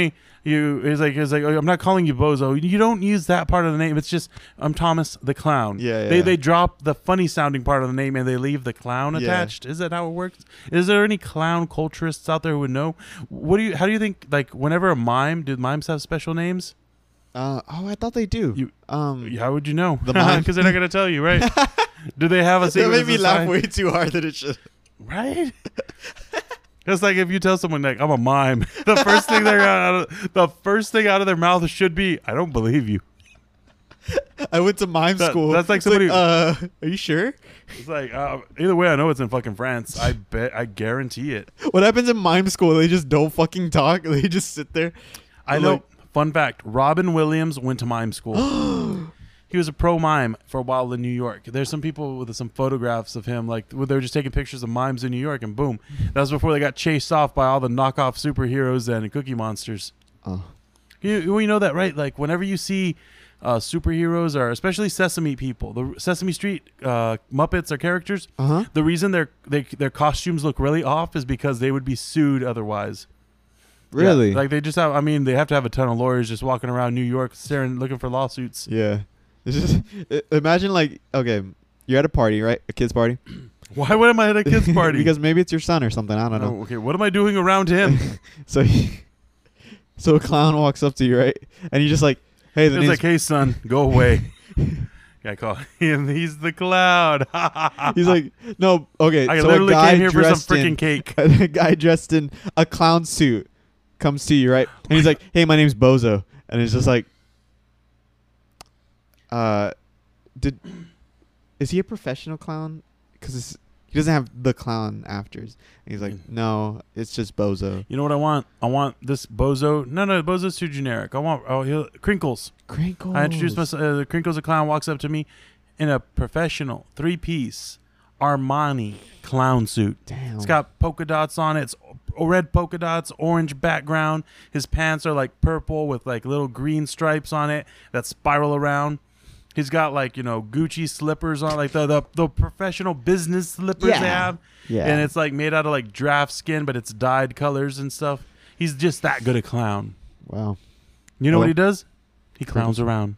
You he's like he's like oh, I'm not calling you Bozo. You don't use that part of the name. It's just I'm Thomas the Clown. Yeah, yeah. They they drop the funny sounding part of the name and they leave the clown Yeah. attached. Is that how it works? Is there any clown culturists out there who would know? What do you? How do you think? Like whenever a mime, do mimes have special names? Uh, oh, I thought they do. You- um, How would you know? The mime? Because they're not gonna tell you, right? Do they have a that secret made me laugh society? way too hard than it should. Right? It's like if you tell someone like I'm a mime, the first thing they're out of, the first thing out of their mouth should be, "I don't believe you." I went to mime That- school. that's like It's somebody- uh, are you sure? It's like uh, either way, I know it's in fucking France. I bet, I guarantee it. What happens in mime school? They just don't fucking talk. They just sit there. I Like- know. Fun fact: Robin Williams went to mime school. He was a pro mime for a while in New York. There's some people with some photographs of him, like where they were just taking pictures of mimes in New York, and boom, that was before they got chased off by all the knockoff superheroes and Cookie Monsters. Oh. You, you know that, right? Like whenever you see uh, superheroes, or especially Sesame people, the Sesame Street uh, Muppets or characters, Uh huh. the reason their they, their costumes look really off is because they would be sued otherwise. Really? Yeah, like they just have. I mean, they have to have a ton of lawyers just walking around New York, staring, looking for lawsuits. Yeah. It's just i- imagine like okay, you're at a party, right? A kid's party. Why would am I at a kid's party? Because maybe it's your son or something. I don't know. Oh, okay, what am I doing around him? So, he, so a clown walks up to you, right? And you just like, hey, the It's name's like, hey son, go away. I call him. He's the clown. He's like, no, okay. I so literally a guy came here for some dressed in- freaking cake. a guy dressed in a clown suit comes to you, right? And he's like, hey, my name's Bozo. And it's just like, uh, did is he a professional clown? Because he doesn't have the clown afters. And he's like, no, it's just Bozo. You know what I want? I want this Bozo. No, no, Bozo's too generic. I want oh he'll, Crinkles. Crinkles. I introduce myself. Uh, Crinkles, the clown, walks up to me in a professional three-piece Armani clown suit. Damn. It's got polka dots on it. It's o- red polka dots, orange background. His pants are like purple with like little green stripes on it that spiral around. He's got like, you know, Gucci slippers on, like the the, the professional business slippers Yeah. they have. Yeah. And it's like made out of like draft skin, but it's dyed colors and stuff. He's just that good a clown. Wow. You know Well, what he does? He clowns Crinkles. around.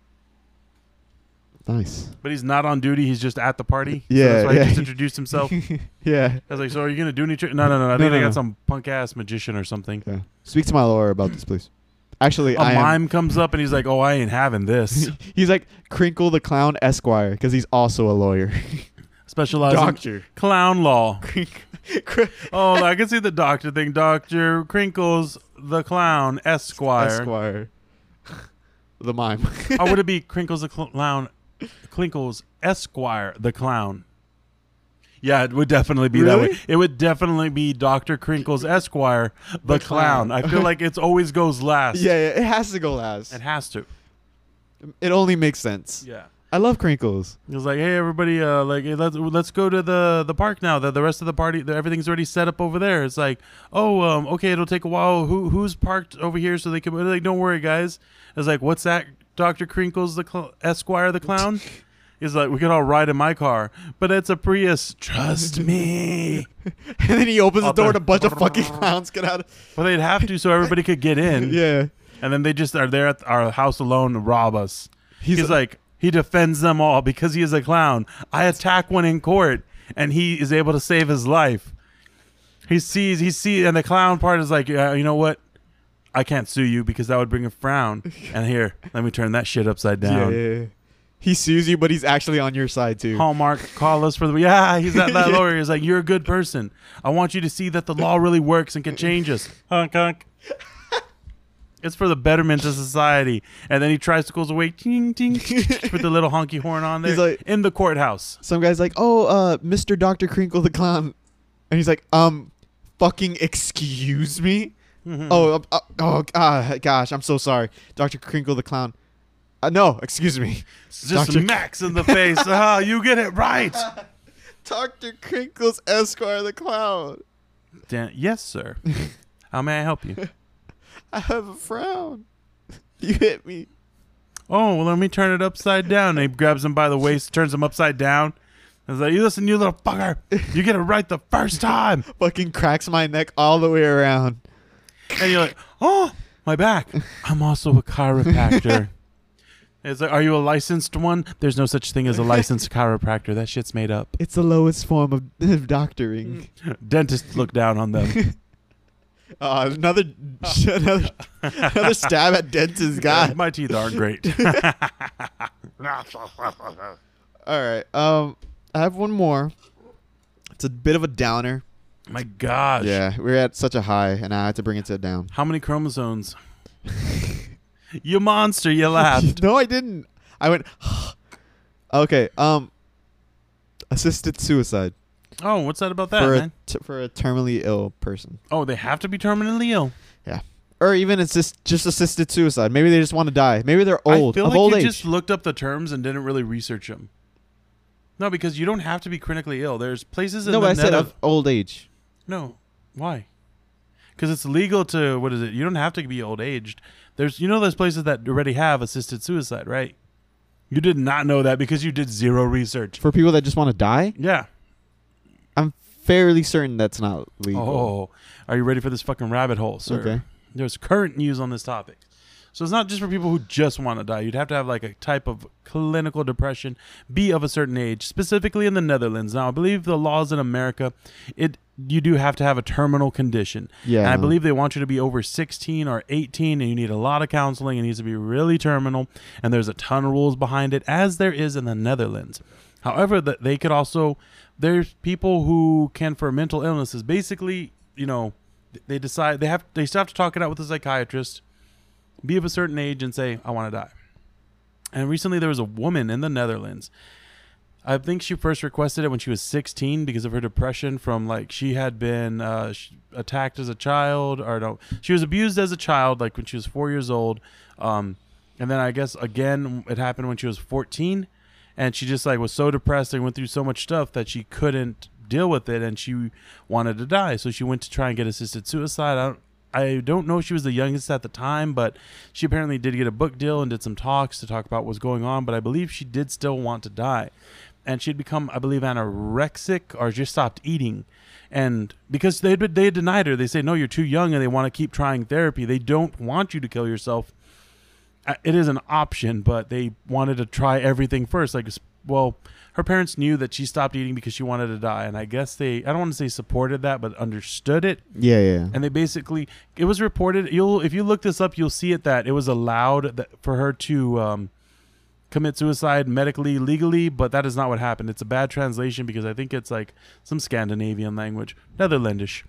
Nice. But he's not on duty. He's just at the party. So Yeah, that's why yeah. he just introduced himself. I Yeah. was like, so are you going to do any trick? No, no, no. I No, think no, they got no. some punk ass magician or something. Yeah. Speak to my lawyer about this, please. Actually, A I am. mime comes up and he's like, oh, I ain't having this. He's like Crinkle the Clown Esquire because he's also a lawyer. Specializing Doctor. clown law. Cr- Oh, I can see the doctor thing. Doctor Crinkles the Clown Esquire. Esquire. The mime. Or would it be Crinkles the Clown, Crinkles Esquire the Clown? Yeah, it would definitely be that Really? way. It would definitely be Doctor Crinkles Esquire the, The clown. clown. I feel like it's always goes last. yeah, yeah, it has to go last. It has to. It only makes sense. Yeah. I love Crinkles. It was like, hey, everybody, uh, like, hey, let's let's go to the the park now. The the rest of the party, the, everything's already set up over there. It's like, oh, um, okay, it'll take a while. Who who's parked over here so they can? Like, don't worry, guys. It's like, what's that? Doctor Crinkles the cl- Esquire the clown. He's like, we could all ride in my car, but it's a Prius. Trust me. And then he opens the Out door there. and a bunch of fucking clowns get out. Well, they'd have to so everybody could get in. Yeah. And then they just are there at our house alone to rob us. He's, He's like, he defends them all because he is a clown. I attack one in court, and he is able to save his life. He sees, he sees, and the clown part is like, uh, you know what? I can't sue you because that would bring a frown. And here, let me turn that shit upside yeah, down. yeah, yeah. He sues you, but he's actually on your side too. Hallmark, call us for the. Yeah, he's that, that Yeah. lawyer. He's like, you're a good person. I want you to see that the law really works and can change us. Honk, honk. It's for the betterment of society. And then he tries to goes away, ting, ting, with the little honky horn on there He's like- in the courthouse. Some guy's like, "Oh, uh, Mister Doctor Crinkle the Clown," and he's like, "Um, fucking excuse me." Mhm. Oh, uh, uh, oh, uh, gosh, I'm so sorry, Doctor Crinkle the Clown. Uh, no, excuse me, just Doctor smacks in the face. Ah, you get it right. Doctor Crinkles Esquire the Clown. Dan- yes, sir. How may I help you? I have a frown. You hit me. Oh, well, let me turn it upside down. And he grabs him by the waist, turns him upside down. And he's like, you listen, you little fucker. You get it right the first time. Fucking cracks my neck all the way around. And you're like, oh, my back. I'm also a chiropractor. It's like, are you a licensed one? There's no such thing as a licensed chiropractor. That shit's made up. It's the lowest form of, of doctoring. Dentists look down on them. Uh, another, another another stab at dentist guy. My teeth aren't great. All right. Um, I have one more. It's a bit of a downer. My gosh. Yeah, we're at such a high, and I had to bring it to a down. How many chromosomes? You monster! You laughed. No, I didn't. I went. Okay. Um, assisted suicide Oh, what's that about that, for a man? t- for a terminally ill person, Oh, they have to be terminally ill. or even it's just just assisted suicide. Maybe they just want to die. Maybe they're old I feel of like old you age. just looked up the terms and didn't really research them. No, because you don't have to be critically ill. There's places in no, the but I said net of old age. No, why? Because it's legal to, what is it? You don't have to be old aged. There's, you know, there's places that already have assisted suicide, right? You did not know that because you did zero research. For people that just want to die, Yeah. I'm fairly certain that's not legal. Oh, are you ready for this fucking rabbit hole, sir? Okay. There's current news on this topic. So it's not just for people who just want to die. You'd have to have like a type of clinical depression, be of a certain age, specifically in the Netherlands. Now, I believe the laws in America, it you do have to have a terminal condition. Yeah. And I believe they want you to be over sixteen or eighteen, and you need a lot of counseling. It needs to be really terminal, and there's a ton of rules behind it, as there is in the Netherlands. However, that they could also, there's people who can, for mental illnesses, basically, you know, they decide they have they still have to talk it out with a psychiatrist, be of a certain age, and say, I want to die. And recently there was a woman in the Netherlands. I think she first requested it when she was sixteen because of her depression from, like, she had been uh, sh- attacked as a child, or no, she was abused as a child, like when she was four years old. Um, and then I guess, again, it happened when she was fourteen. And she just, like, was so depressed and went through so much stuff that she couldn't deal with it, and she wanted to die. So she went to try and get assisted suicide. I don't, I don't know if she was the youngest at the time, but she apparently did get a book deal and did some talks to talk about what's going on. But I believe she did still want to die. And she'd become, I believe, anorexic or just stopped eating. And because they they had denied her, they say, no, you're too young, and they want to keep trying therapy. They don't want you to kill yourself. It is an option, but they wanted to try everything first. Like, well, her parents knew that she stopped eating because she wanted to die. And I guess they, I don't want to say supported that, but understood it. Yeah, yeah. And they basically, it was reported, you'll, if you look this up, you'll see it, that it was allowed that for her to um, commit suicide medically, legally, but that is not what happened. It's a bad translation because I think it's like some Scandinavian language, Netherlandish.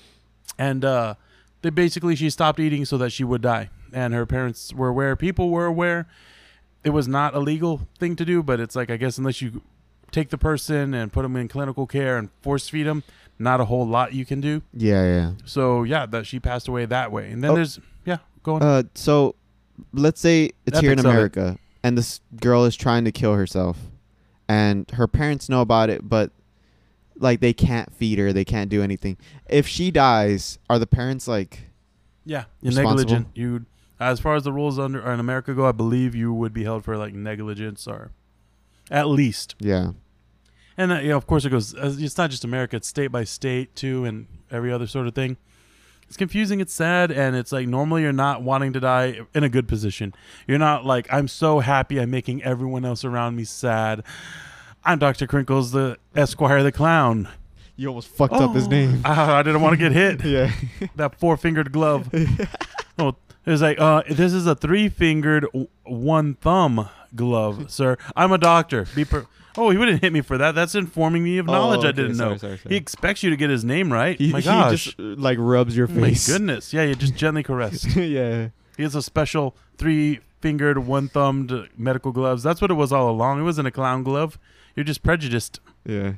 And uh, they basically, she stopped eating so that she would die. And her parents were aware, people were aware. It was not a legal thing to do, but it's like, I guess unless you take the person and put them in clinical care and force feed them, not a whole lot you can do. Yeah, yeah. So yeah, that she passed away that way. And then Oh. there's, yeah, go on. Uh, so let's say it's here in Ethics of it. America, and this girl is trying to kill herself, and her parents know about it, but like they can't feed her, they can't do anything. If she dies, are the parents like? Yeah, you're responsible? negligent. You, as far as the rules under in America go, I believe you would be held for like negligence, or at least. Yeah. And uh, you know, of course, it goes. uh, It's not just America; it's state by state too, and every other sort of thing. It's confusing. It's sad, and it's like normally you're not wanting to die in a good position. You're not like, I'm so happy I'm making everyone else around me sad. I'm Doctor Crinkles, the Esquire the Clown. You almost fucked up his Oh, name. I, I didn't want to get hit. Yeah. That four-fingered glove. Oh, it was like, uh, this is a three-fingered, w- one-thumb glove, sir. I'm a doctor. Be per- oh, he wouldn't hit me for that. That's informing me of Oh, knowledge I okay. didn't Sorry, know. sorry, sorry. He expects you to get his name right. He, My he gosh. just uh, like rubs your My face. goodness. Yeah, you just gently caressed. Yeah. He has a special three-fingered, one-thumbed medical gloves. That's what it was all along. It wasn't a clown glove. You're just prejudiced. Yeah.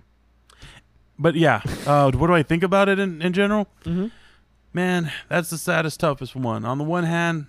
But yeah, uh, what do I think about it in, in general? Mm-hmm. Man, that's the saddest, toughest one. On the one hand,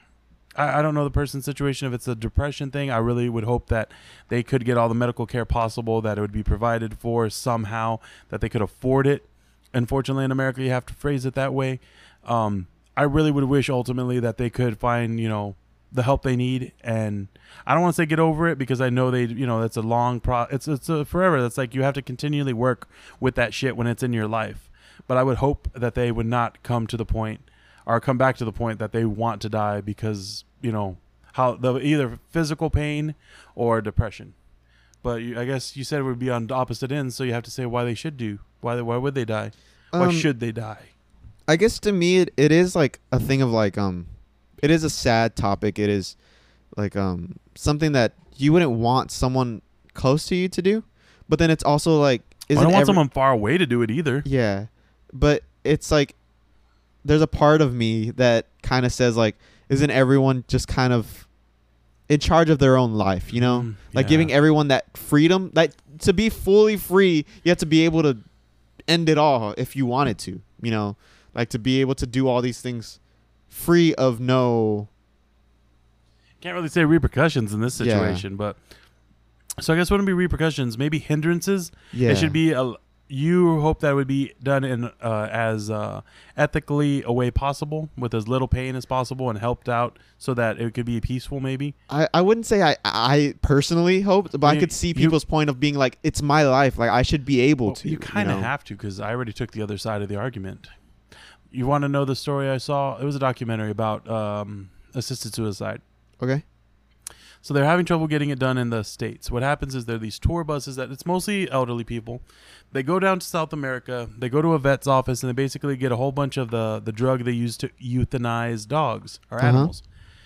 I, I don't know the person's situation. If it's a depression thing, I really would hope that they could get all the medical care possible, that it would be provided for somehow, that they could afford it. Unfortunately, in America, you have to phrase it that way. Um, I really would wish ultimately that they could find, you know, the help they need. And I don't want to say get over it, because I know they, you know, that's a long pro. It's it's a forever. That's like you have to continually work with that shit when it's in your life. But I would hope that they would not come to the point or come back to the point that they want to die because, you know, how the either physical pain or depression. But you, I guess you said it would be on the opposite ends, so you have to say why they should do. Why why would they die? Why Um, should they die? I guess to me it, it is like a thing of like um it is a sad topic. It is like um something that you wouldn't want someone close to you to do. But then it's also like I isn't don't want every- someone far away to do it either. Yeah. But it's like there's a part of me that kind of says like isn't everyone just kind of in charge of their own life, you know? Mm, Like yeah. giving everyone that freedom, that to be fully free, you have to be able to end it all if you wanted to, you know? Like to be able to do all these things free of no. Can't really say repercussions in this Yeah. situation, but so I guess wouldn't be repercussions, maybe hindrances. Yeah. It should be a. You hope that it would be done in uh, as uh, ethically a way possible, with as little pain as possible, and helped out so that it could be peaceful. Maybe I, I wouldn't say I, I personally hoped, but I You- could see you- people's point of being like, it's my life. Like I should be able Well, to. you kind of know? have to, because I already took the other side of the argument. You want to know the story I saw? It was a documentary about um, assisted suicide. Okay. So they're having trouble getting it done in the States. What happens is there are these tour buses that it's mostly elderly people. They go down to South America. They go to a vet's office and they basically get a whole bunch of the, the drug they use to euthanize dogs or Uh-huh. animals.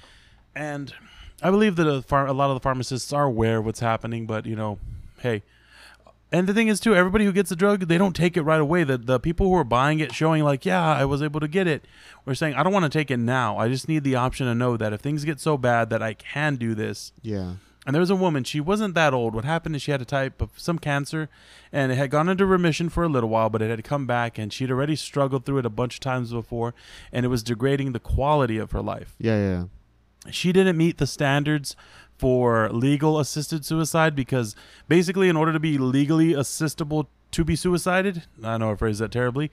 And I believe that a, phar- a lot of the pharmacists are aware of what's happening, but, you know, hey. And the thing is, too, everybody who gets the drug, they don't take it right away. The, the people who are buying it, showing like, yeah, I was able to get it, we're saying, I don't want to take it now. I just need the option to know that if things get so bad that I can do this. Yeah. And there was a woman, she wasn't that old. What happened is she had a type of some cancer, and it had gone into remission for a little while, but it had come back, and she'd already struggled through it a bunch of times before, and it was degrading the quality of her life. Yeah. Yeah. She didn't meet the standards for legal assisted suicide because basically in order to be legally assistable to be suicided, I know I phrased that terribly,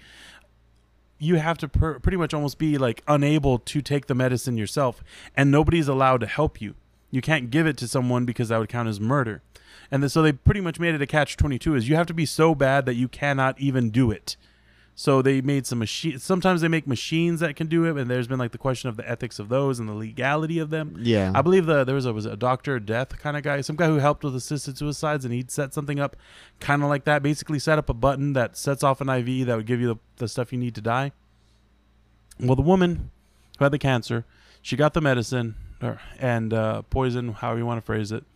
you have to per- pretty much almost be like unable to take the medicine yourself, and nobody's allowed to help you. You can't give it to someone because that would count as murder. And th- so they pretty much made it a catch twenty-two is you have to be so bad that you cannot even do it. So they made some machines. Sometimes they make machines that can do it, and there's been like the question of the ethics of those and the legality of them. Yeah. I believe the, there was a, was a Doctor Death kind of guy, some guy who helped with assisted suicides, and he'd set something up kind of like that. Basically set up a button that sets off an I V that would give you the, the stuff you need to die. Well, the woman who had the cancer, she got the medicine or, and uh, poison, however you want to phrase it,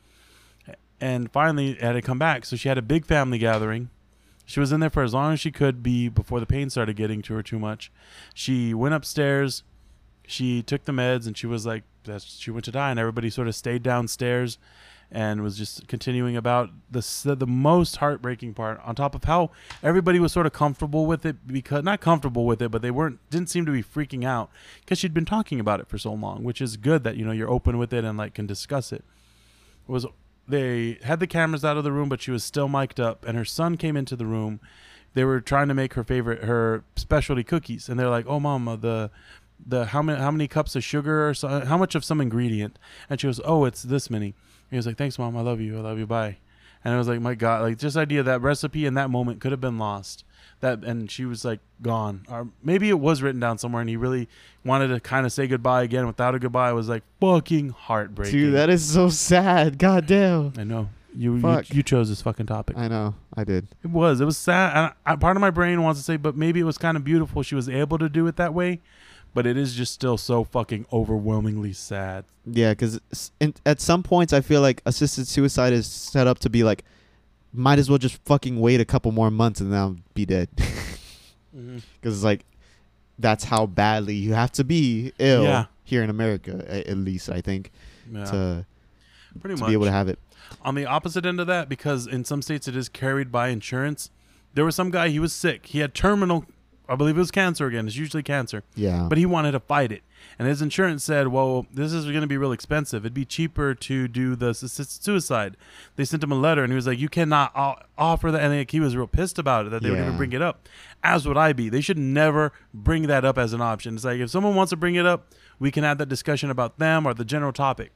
and finally it had to come back. So she had a big family gathering. She was in there for as long as she could be before the pain started getting to her too much. She went upstairs. She took the meds, and she was like, that's, she went to die, and everybody sort of stayed downstairs and was just continuing about the, the most heartbreaking part, on top of how everybody was sort of comfortable with it, because not comfortable with it, but they weren't, didn't seem to be freaking out because she'd been talking about it for so long, which is good that, you know, you're open with it and like can discuss it. It was, they had the cameras out of the room, but she was still mic'd up, and her son came into the room. They were trying to make her favorite, her specialty cookies, and they're like, "Oh, mama, the, the how many how many cups of sugar or so, how much of some ingredient?" And she goes, "Oh, it's this many." And he was like, "Thanks, mom. I love you. I love you. Bye." And I was like, "My God!" Like just idea that recipe in that moment could have been lost. That and she was like gone, or maybe it was written down somewhere, and he really wanted to kind of say goodbye again without a goodbye. It was like fucking heartbreaking. Dude, that is so sad. God damn. I know. You, you Fuck. you chose this fucking topic. I know. I did. It was. It was sad. And I, part of my brain wants to say, but maybe it was kind of beautiful. She was able to do it that way. But it is just still so fucking overwhelmingly sad. Yeah, because at some points I feel like assisted suicide is set up to be like, might as well just fucking wait a couple more months and then I'll be dead. Because Mm-hmm. it's like, that's how badly you have to be ill Yeah. here in America, a- at least, I think, Yeah. to, Pretty to much. be able to have it. On the opposite end of that, because in some states it is carried by insurance, there was some guy, he was sick. He had terminal, I believe it was cancer again. It's usually cancer. Yeah. But he wanted to fight it. And his insurance said, well, this is going to be real expensive. It'd be cheaper to do the assisted suicide. They sent him a letter, and he was like, you cannot o- offer that. And like, he was real pissed about it, that they would Yeah. even bring it up. As would I be. They should never bring that up as an option. It's like, if someone wants to bring it up, we can have that discussion about them or the general topic.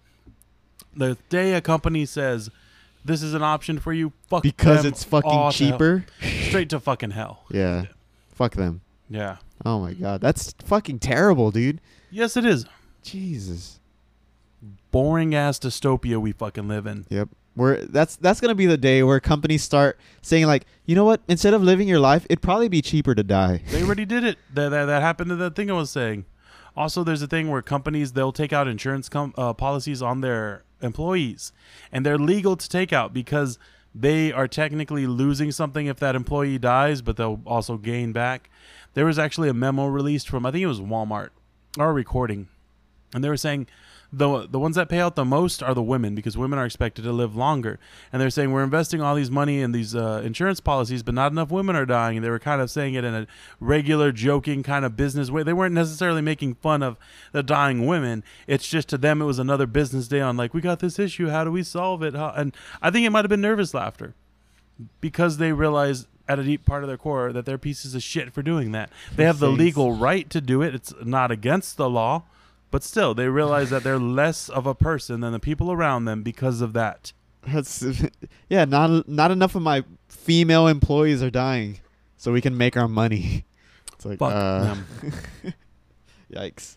The day a company says, this is an option for you, fuck because them it's fucking all to hell. cheaper. Straight to fucking hell. Yeah. Fuck them. Yeah. Oh my god, that's fucking terrible, dude. Yes, it is. Jesus. Boring ass dystopia we fucking live in. Yep. We're that's that's gonna be the day where companies start saying like, you know what? Instead of living your life, it'd probably be cheaper to die. They already did it. That, that that happened to that thing I was saying. Also, there's a thing where companies, they'll take out insurance com- uh, policies on their employees, and they're legal to take out because they are technically losing something if that employee dies, but they'll also gain back. There was actually a memo released from, I think it was Walmart, or a recording, and they were saying the the ones that pay out the most are the women, because women are expected to live longer. And they're saying we're investing all these money in these uh, insurance policies, but not enough women are dying. And they were kind of saying it in a regular, joking kind of business way. They weren't necessarily making fun of the dying women. It's just to them it was another business day on like, we got this issue. How do we solve it? How? And I think it might have been nervous laughter, because they realized at a deep part of their core that they're pieces of shit for doing that. They have the Thanks. legal right to do it. It's not against the law. But still, they realize that they're less of a person than the people around them because of that. That's yeah. Not not enough of my female employees are dying, so we can make our money. It's like, Fuck uh, them. Yikes.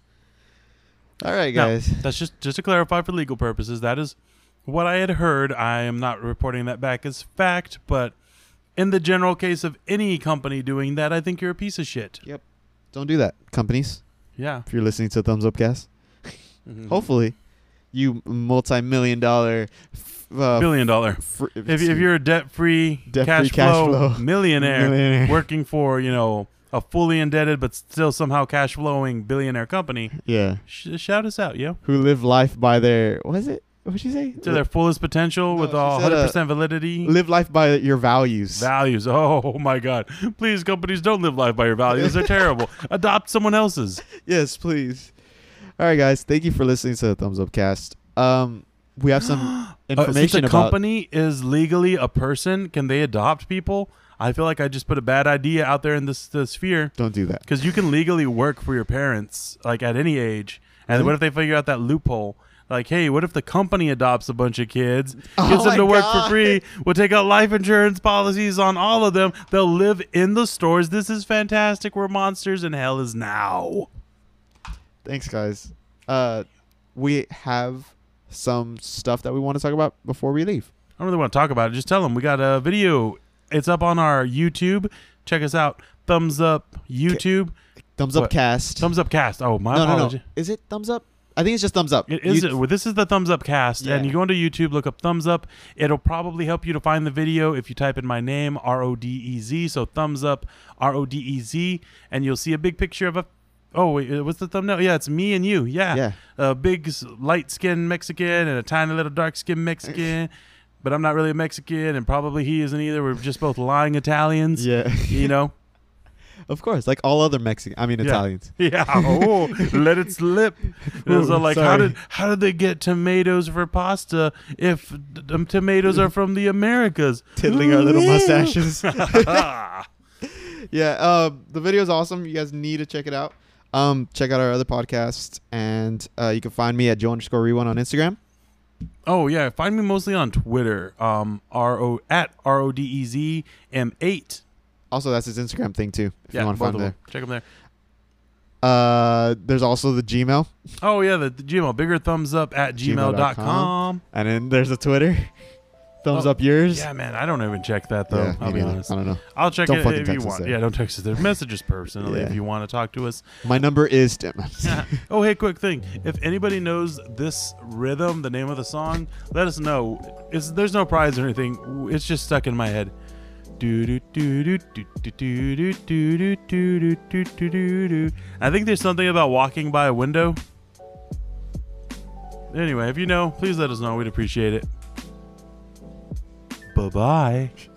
All right, Now, guys. that's just just to clarify for legal purposes. That is what I had heard. I am not reporting that back as fact, but in the general case of any company doing that, I think you're a piece of shit. Yep. Don't do that, companies. Yeah. If you're listening to Thumbs Up Cast, Mm-hmm. hopefully, you multi-million dollar, f- uh, Billion dollar. fr- If, if you're a debt-free, Debt-free cash, cash flow, flow millionaire, millionaire. working for, you know, a fully indebted but still somehow cash flowing billionaire company, yeah, sh- shout us out, yo. who live life by their what is it? What'd you say? To their fullest potential No, with she all said, one uh, hundred percent validity. Live life by your values. Values. Oh, my God. Please, companies, don't live life by your values. They're terrible. Adopt someone else's. Yes, please. All right, guys. Thank you for listening to the Thumbs Up Cast. Um, we have some Uh, information since a about. company is legally a person, can they adopt people? I feel like I just put a bad idea out there in this, this sphere. Don't do that. Because you can legally work for your parents, like at any age. And Really? what if they figure out that loophole? Like, hey, what if the company adopts a bunch of kids, Oh gets them my to work God. for free, we'll take out life insurance policies on all of them. They'll live in the stores. This is fantastic. We're monsters and hell is now. Thanks, guys. Uh, we have some stuff that we want to talk about before we leave. I don't really want to talk about it. Just tell them we got a video. It's up on our YouTube. Check us out. Thumbs up YouTube. Thumbs Up What? Cast. Thumbs up cast. Oh, my no, no, apology. no. Is it Thumbs Up? I think it's just Thumbs Up. It is. You- well, this is the Thumbs Up Cast, Yeah. and you go into YouTube, look up Thumbs Up. It'll probably help you to find the video if you type in my name, R O D E Z. So Thumbs Up, R O D E Z, and you'll see a big picture of a. Oh, wait, uh, what's the thumbnail? Yeah, it's me and you. Yeah, Yeah. a big s- light-skinned Mexican and a tiny little dark-skinned Mexican. But I'm not really a Mexican, and probably he isn't either. We're just both lying Italians. Yeah. You know. Of course, like all other Mexican. I mean, Yeah. Italians. Yeah. Oh, let it slip. It's Ooh, like, how sorry. did how did they get tomatoes for pasta if d- d- tomatoes are from the Americas? Tiddling our little Ooh. mustaches. Yeah. Um, the video is awesome. You guys need to check it out. Um, check out our other podcast, and uh, you can find me at Joe underscore Rewan on Instagram. Oh yeah, find me mostly on Twitter. Um, R O at R O D E Z M eight. Also, that's his Instagram thing too. If Yeah, you want to both find of him them. Check them there. there. Uh, there's also the Gmail, Oh yeah, the, the Gmail. Bigger thumbs up at gmail dot com. and then there's the Twitter. Thumbs Oh, up yours. Yeah, man, I don't even check that though. Yeah, I'll me be neither. honest. I don't know. I'll check Don't it fucking if you text us want. there. Yeah, don't text us there. Message us personally Yeah. if you want to talk to us. My number is. Oh, hey, quick thing. If anybody knows this rhythm, the name of the song, let us know. It's, there's no prize or anything. It's just stuck in my head. Do do do do do do do do do do do do do do do. I think there's something about walking by a window. Anyway, if you know, please let us know. We'd appreciate it. Bye bye.